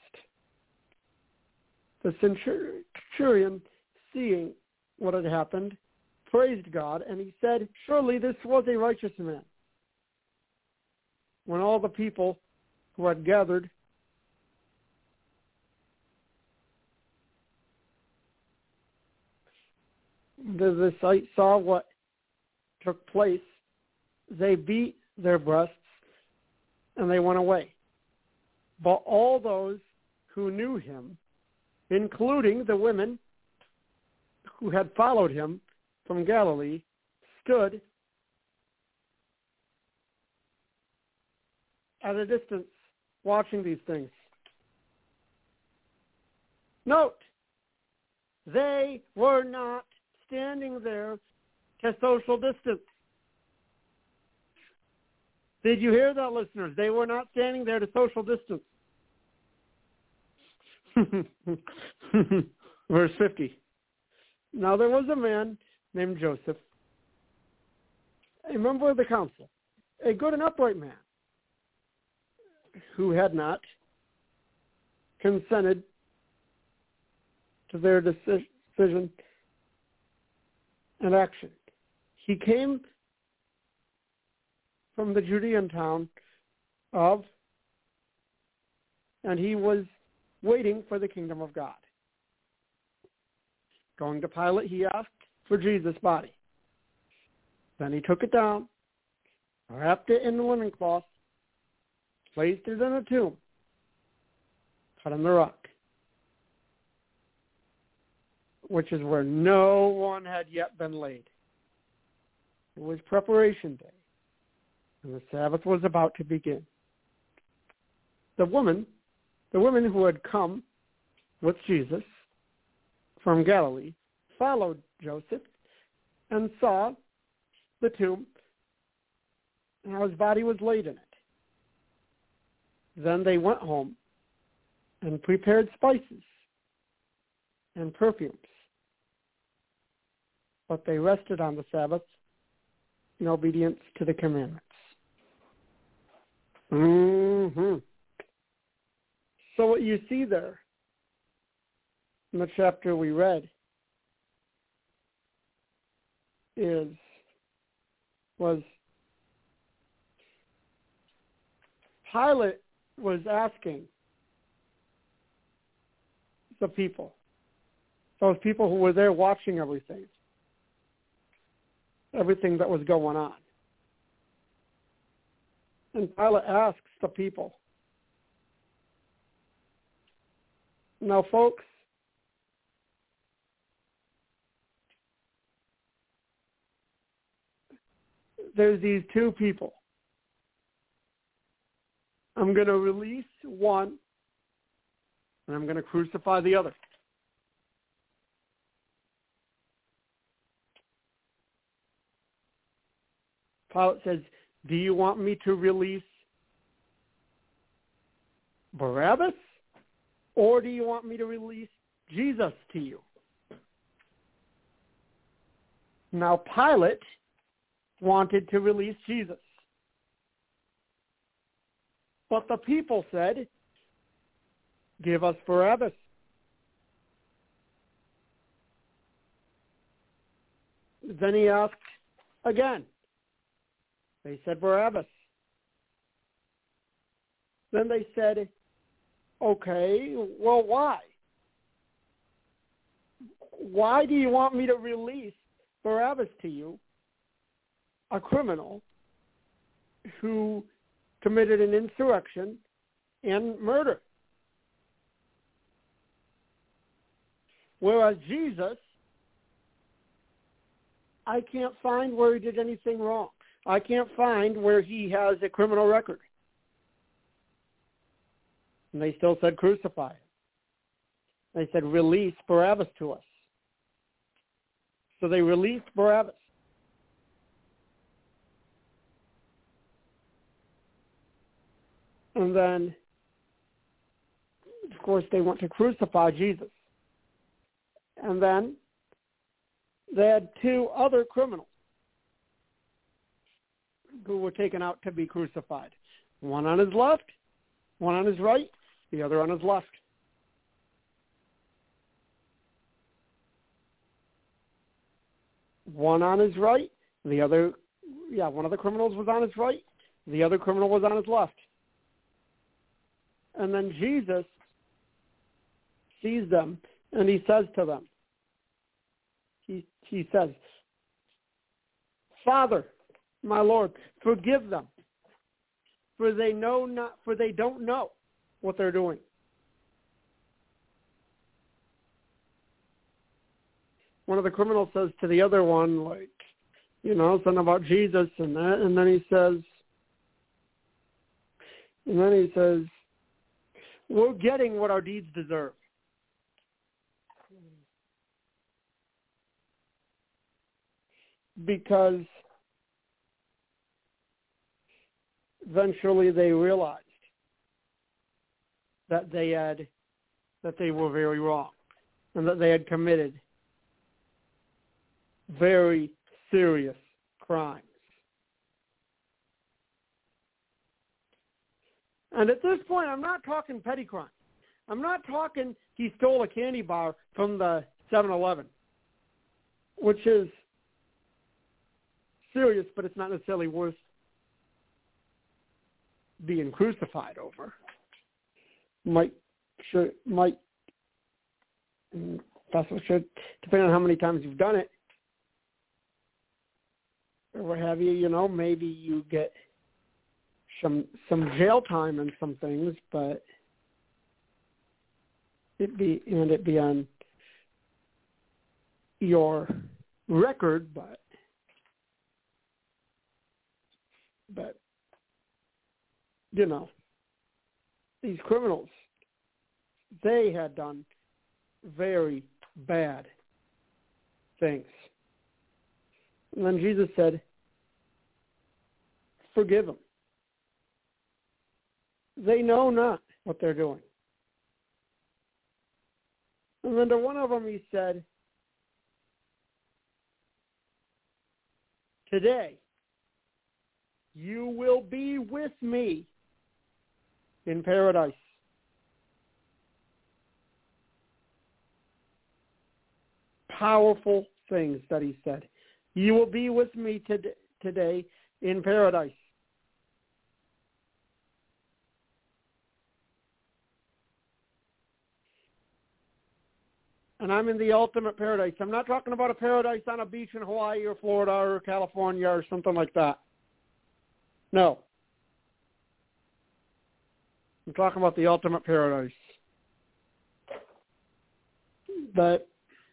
The centurion, seeing what had happened, praised God, and he said, "Surely this was a righteous man." When all the people who had gathered to the sight saw what took place, they beat their breasts and they went away. But all those who knew him, including the women who had followed him from Galilee, stood at a distance watching these things. Note, they were not standing there to social distance. Did you hear that, listeners? They were not standing there to social distance. Verse fifty. Now there was a man named Joseph, a member of the council, a good and upright man, who had not consented to their decision and action. He came from the Judean town of, and he was waiting for the kingdom of God. Going to Pilate, he asked for Jesus' body. Then he took it down, wrapped it in the linen cloth, placed it in a tomb, cut in the rock, which is where no one had yet been laid. It was preparation day, and the Sabbath was about to begin. The woman, the women who had come with Jesus from Galilee followed Joseph and saw the tomb and how his body was laid in it. Then they went home and prepared spices and perfumes. But they rested on the Sabbath in obedience to the commandments. Mm-hmm. So what you see there in the chapter we read is was Pilate was asking the people, those people who were there watching everything, everything that was going on. And Pilate asks the people, now, folks, there's these two people. I'm going to release one, and I'm going to crucify the other. Pilate says, do you want me to release Barabbas, or do you want me to release Jesus to you? Now, Pilate wanted to release Jesus. But the people said, give us Barabbas. Then he asked again. They said Barabbas. Then they said, okay, well, why? Why do you want me to release Barabbas to you, a criminal who committed an insurrection and murder? Whereas Jesus, I can't find where he did anything wrong. I can't find where he has a criminal record. And they still said crucify him. They said release Barabbas to us. So they released Barabbas. And then, of course, they went to crucify Jesus. And then they had two other criminals who were taken out to be crucified. One on his left, one on his right, the other on his left. One on his right, the other, yeah, one of the criminals was on his right, the other criminal was on his left. And then Jesus sees them, and he says to them, he, he says, Father, my Lord, forgive them, for they know not, for they don't know what they're doing. One of the criminals says to the other one, like, you know, something about Jesus and that, and then he says, and then he says, we're getting what our deeds deserve. Because eventually they realized that they had, that they were very wrong and that they had committed very serious crimes. And at this point, I'm not talking petty crime. I'm not talking he stole a candy bar from the seven eleven, which is serious, but it's not necessarily worth being crucified over. Might, should, might, possibly should, depending on how many times you've done it, or what have you, you know, maybe you get some some jail time and some things, but it be and it be on your record, but but you know, these criminals, they had done very bad things. And then Jesus said, forgive them. They know not what they're doing. And then to one of them he said, today you will be with me in paradise. Powerful things that he said. You will be with me to- today in paradise. And and I'm in the ultimate paradise. I'm not talking about a paradise on a beach in Hawaii or Florida or California or something like that. No. I'm talking about the ultimate paradise. But,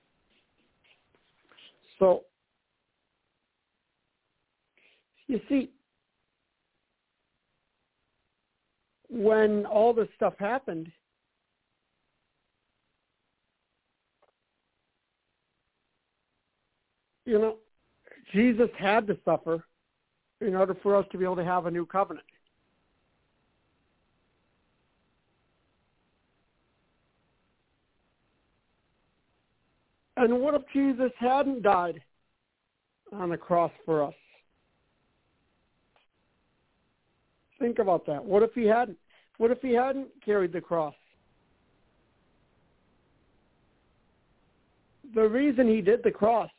so, you see, when all this stuff happened, you know, Jesus had to suffer in order for us to be able to have a new covenant. And what if Jesus hadn't died on the cross for us? Think about that. What if he hadn't? What if he hadn't carried the cross? The reason he did the cross,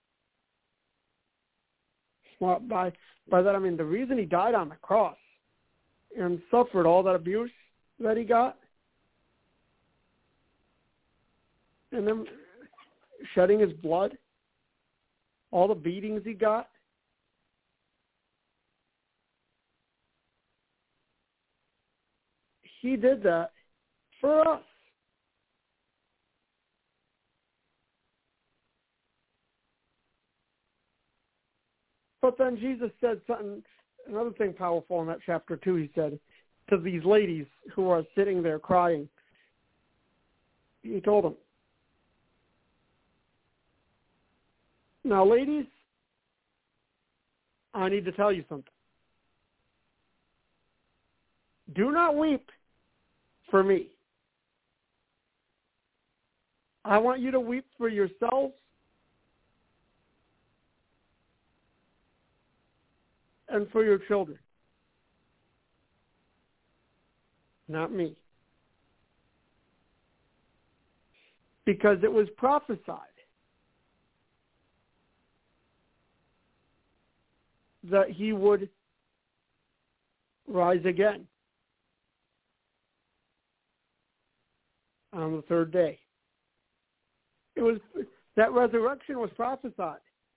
well, by by that I mean the reason he died on the cross and suffered all that abuse that he got, and then shedding his blood, all the beatings he got, he did that for us. But then Jesus said something, another thing powerful in that chapter two. He said to these ladies who are sitting there crying, he told them, now, ladies, I need to tell you something. Do not weep for me. I want you to weep for yourselves and for your children, not me. Because it was prophesied that he would rise again on the third day. It was that resurrection was prophesied.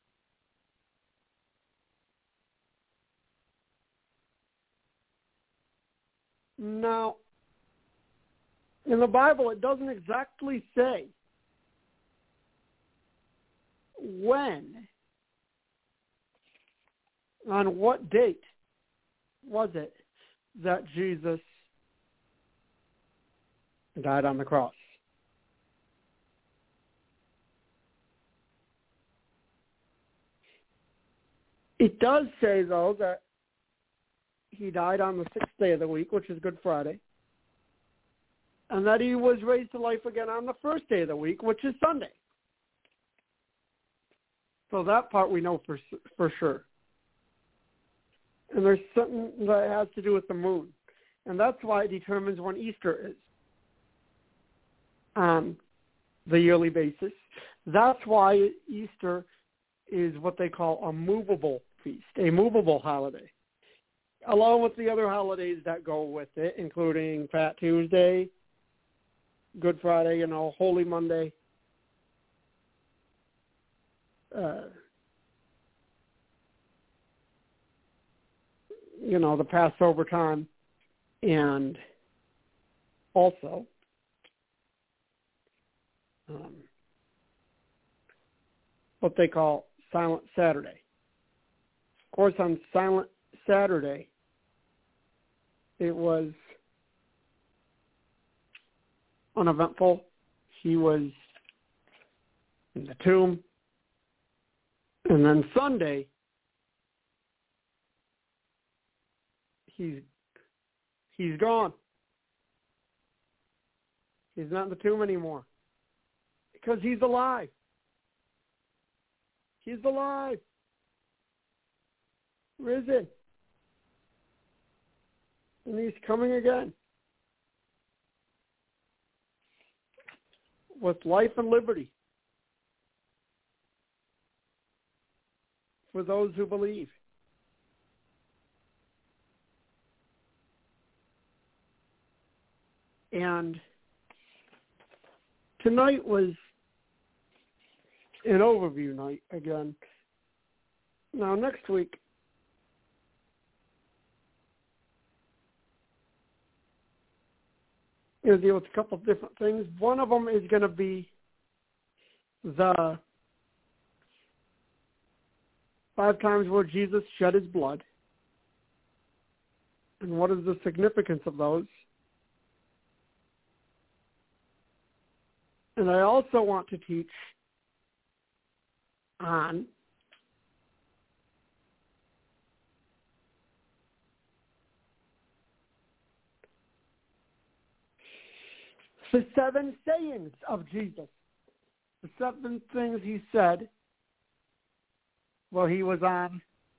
Now, in the Bible, it doesn't exactly say when, on what date was it that Jesus died on the cross. It does say, though, that he died on the sixth day of the week, which is Good Friday, and that he was raised to life again on the first day of the week, which is Sunday. So that part we know for for sure. And there's something that has to do with the moon, and that's why it determines when Easter is on the yearly basis. That's why Easter is what they call a movable feast, a movable holiday, along with the other holidays that go with it, including Fat Tuesday, Good Friday, you know, Holy Monday, uh, you know, the Passover time, and also um, what they call Silent Saturday. Of course, on Silent Saturday, it was uneventful. He was in the tomb. And then Sunday, he's he's gone. He's not in the tomb anymore. Because he's alive. He's alive. Risen. And he's coming again. With life and liberty. For those who believe. And tonight was an overview night again. Now, next week, I'm going to deal with a couple of different things. One of them is going to be the five times where Jesus shed his blood. And what is the significance of those? And I also want to teach on the seven sayings of Jesus. The seven things he said while he was on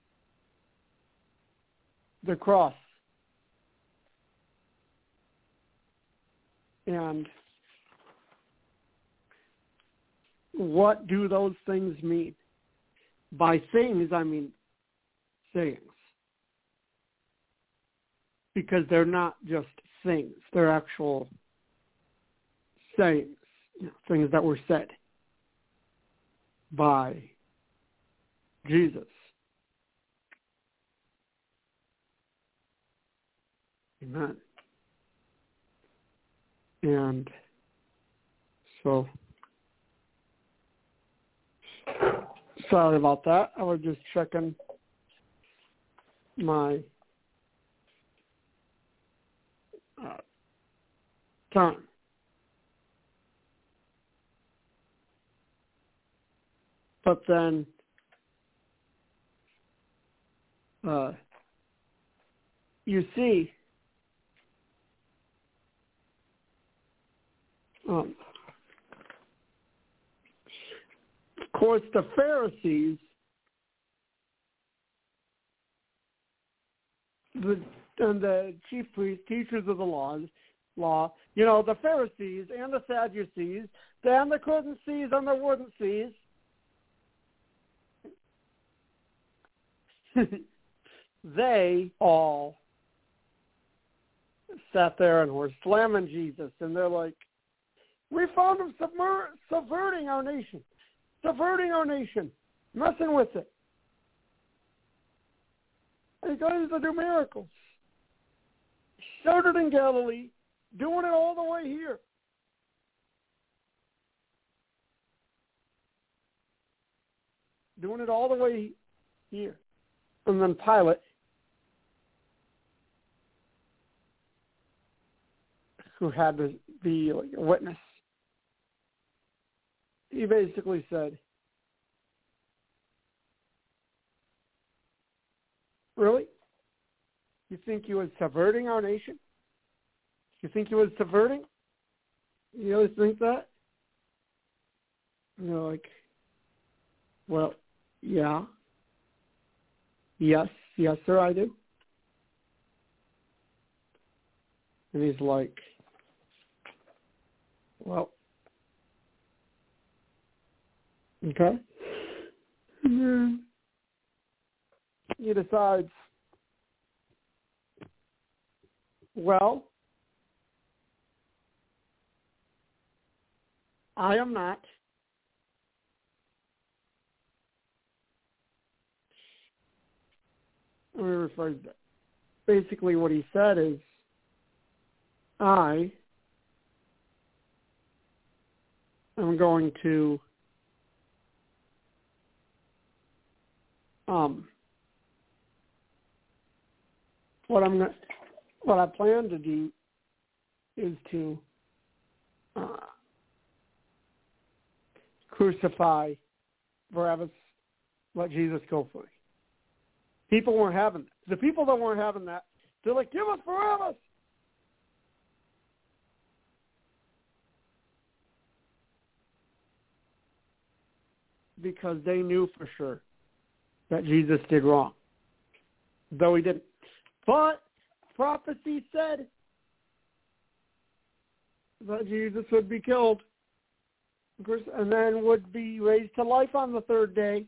the cross. And what do those things mean? By things, I mean sayings. Because they're not just things. They're actual sayings, you know, things that were said by Jesus. Amen. And so, sorry about that. I was just checking my uh, time. But then, uh, you see, um, of course, the Pharisees, the, and the chief priests, teachers of the law, law, you know, the Pharisees and the Sadducees, them that couldn't see and that wouldn't see, they all sat there and were slamming Jesus, and they're like, we found him submer- subverting our nation, subverting our nation, messing with it. And he goes to do miracles. Started in Galilee, doing it all the way here. Doing it all the way here. And then Pilate, who had to be like a witness, he basically said, really? You think he was subverting our nation? You think he was subverting? You really think that? And they're like, well, yeah. Yes, yes, sir, I do. And he's like, well, okay. And then he decides, well, I am not. Let me rephrase that. Basically what he said is, I am going to um, what I'm going what I plan to do is to uh, crucify Barabbas, let Jesus go free. People weren't having that. The people that weren't having that, they're like, give us Barabbas. Because they knew for sure that Jesus did wrong, though he didn't. But prophecy said that Jesus would be killed, of course, and then would be raised to life on the third day.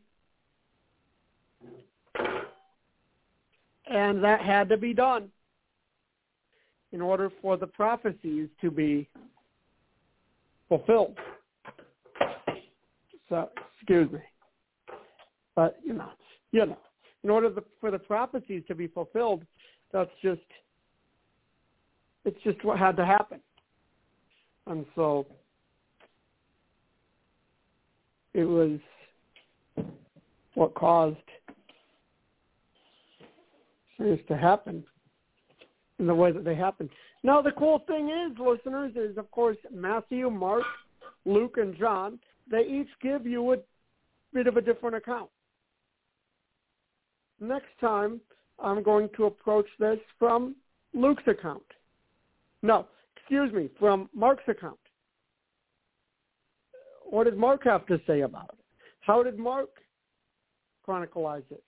And that had to be done in order for the prophecies to be fulfilled. So, Excuse me. But, you know, you know, in order the, for the prophecies to be fulfilled, that's just, it's just what had to happen. And so it was what caused things to happen in the way that they happened. Now, the cool thing is, listeners, is, of course, Matthew, Mark, Luke, and John, they each give you a bit of a different account. Next time, I'm going to approach this from Luke's account. No, excuse me, from Mark's account. What did Mark have to say about it? How did Mark chronicleize it?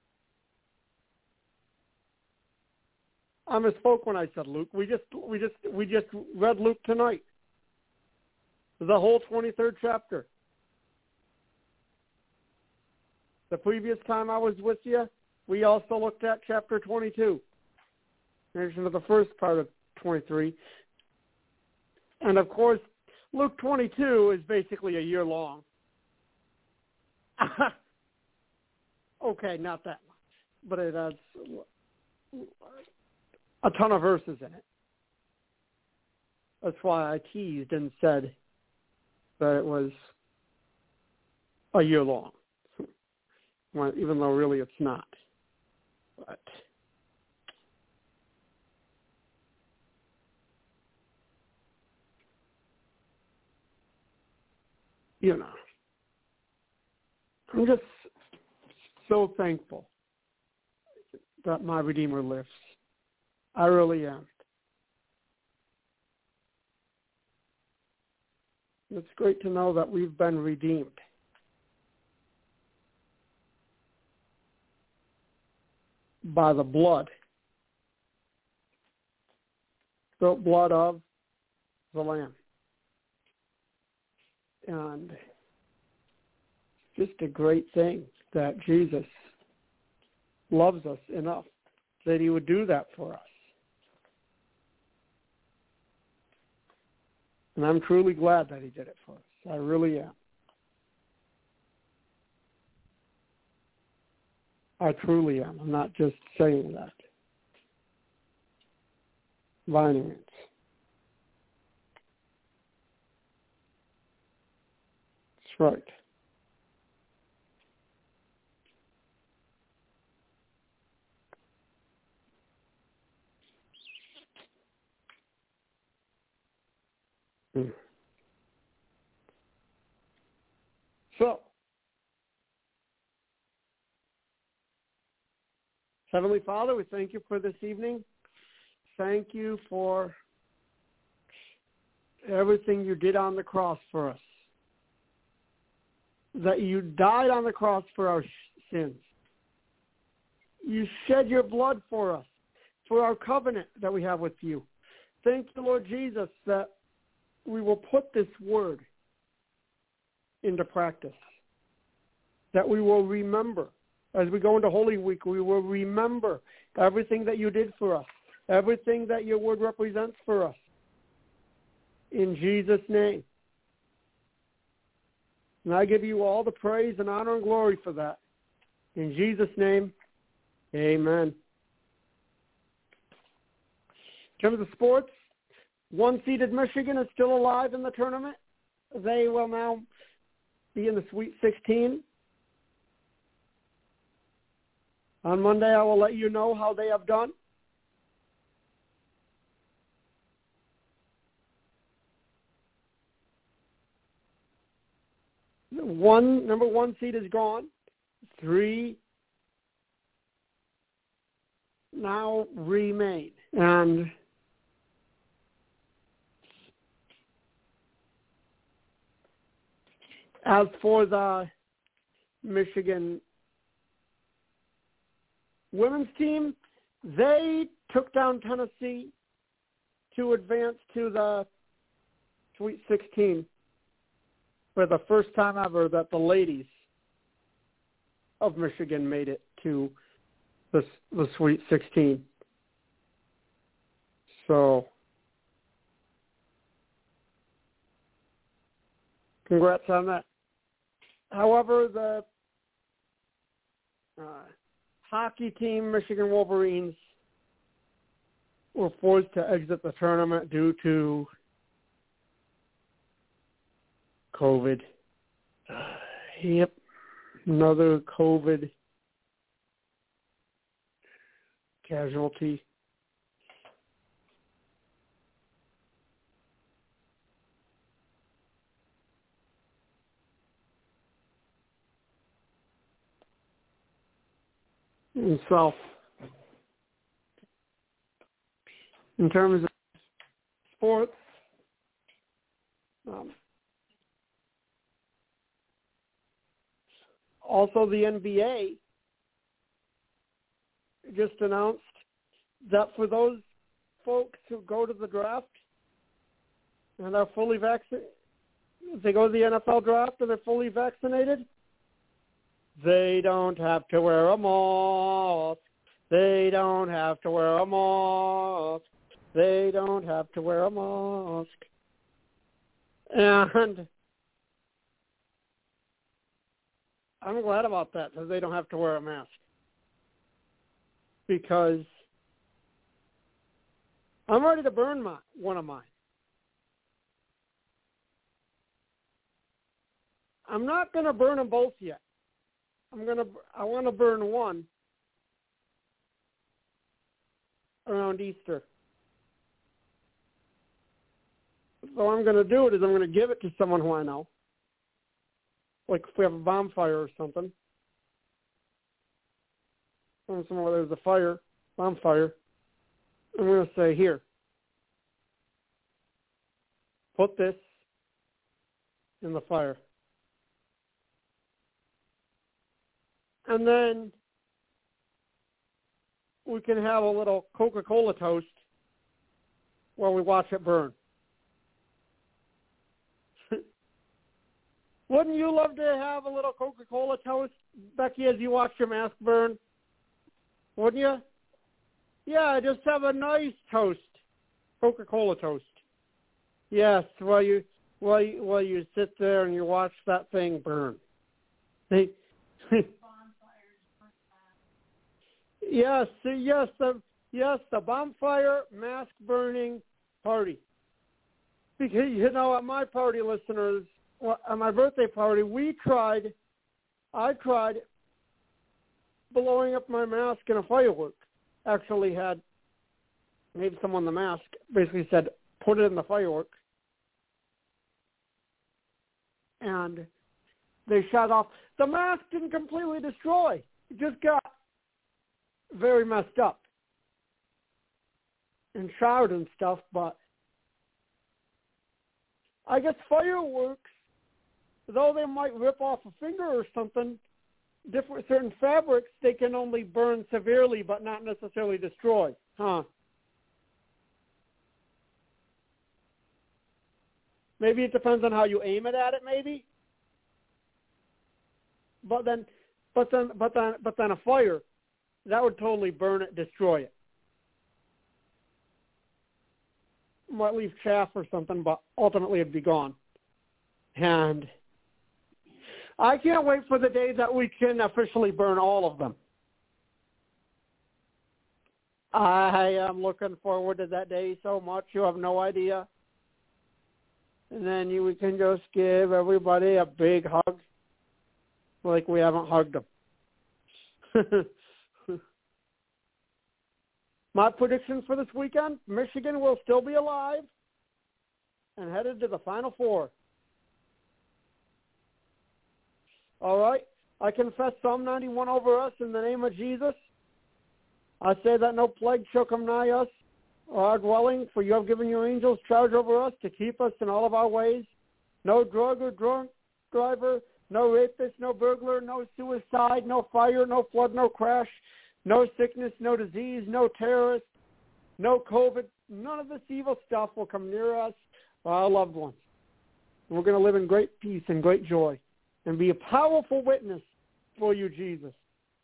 I misspoke when I said Luke. We just we just we just read Luke tonight. The whole twenty-third chapter. The previous time I was with you, we also looked at chapter twenty-two. Mention of the first part of twenty-three. And of course, Luke twenty-two is basically a year long. Okay, not that much, but it has a ton of verses in it. That's why I teased and said that it was a year long, well, even though really it's not. But you know, I'm just so thankful that my Redeemer lives. I really am. It's great to know that we've been redeemed. By the blood. The blood of the Lamb. And just a great thing that Jesus loves us enough that he would do that for us. And I'm truly glad that he did it for us. I really am. I truly am. I'm not just saying that. Vining it. That's right. Hmm. So, Heavenly Father, we thank you for this evening. Thank you for everything you did on the cross for us. That you died on the cross for our sins. You shed your blood for us, for our covenant that we have with you. Thank you, Lord Jesus, that we will put this word into practice. That we will remember. As we go into Holy Week, we will remember everything that you did for us, everything that your word represents for us. In Jesus' name. And I give you all the praise and honor and glory for that. In Jesus' name, amen. In terms of sports, one-seeded Michigan is still alive in the tournament. They will now be in the Sweet sixteen. On Monday, I will let you know how they have done. One number one seed is gone. Three now remain. And as for the Michigan women's team, they took down Tennessee to advance to the Sweet sixteen for the first time ever that the ladies of Michigan made it to the, the Sweet sixteen. So, congrats on that. However, the uh, hockey team, Michigan Wolverines, were forced to exit the tournament due to COVID. Uh, yep, another COVID casualty. And so, in terms of sports, um, also the N B A just announced that for those folks who go to the draft and are fully vaccinated, if they go to the N F L draft and they're fully vaccinated, they don't have to wear a mask. They don't have to wear a mask. They don't have to wear a mask. And I'm glad about that, because they don't have to wear a mask. Because I'm ready to burn my, one of mine. I'm not going to burn them both yet. I'm going to, I want to burn one around Easter. So I'm going to do it is I'm going to give it to someone who I know. Like if we have a bonfire or something. Somewhere there's a fire, bonfire. I'm going to say, here, put this in the fire. And then we can have a little Coca-Cola toast while we watch it burn. Wouldn't you love to have a little Coca-Cola toast, Becky, as you watch your mask burn? Wouldn't you? Yeah, just have a nice toast, Coca-Cola toast. Yes, while you while you, while you sit there and you watch that thing burn. They, yes, yes, the yes the bonfire mask burning party. Because you know, at my party, listeners, well, at my birthday party, we tried, I tried blowing up my mask in a firework. Actually had, made someone the mask, basically said, put it in the firework. And they shot off. The mask didn't completely destroy. It just got very messed up and charred and stuff, but I guess fireworks, though they might rip off a finger or something, different certain fabrics, they can only burn severely but not necessarily destroy. Huh. Maybe it depends on how you aim it at it, maybe. But then but then but then but then a fire, that would totally burn it, destroy it. Might leave chaff or something, but ultimately it'd be gone. And I can't wait for the day that we can officially burn all of them. I am looking forward to that day so much. You have no idea. And then you we can just give everybody a big hug like we haven't hugged them. My predictions for this weekend, Michigan will still be alive and headed to the Final Four. All right. I confess Psalm ninety-one over us in the name of Jesus. I say that no plague shall come nigh us or our dwelling, for you have given your angels charge over us to keep us in all of our ways. No drug or drunk driver, no rapist, no burglar, no suicide, no fire, no flood, no crash, no sickness, no disease, no terrorist, no COVID. None of this evil stuff will come near us or our loved ones. And we're going to live in great peace and great joy and be a powerful witness for you, Jesus.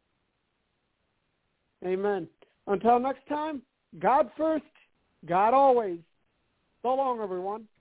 Amen. Until next time, God first, God always. So long, everyone.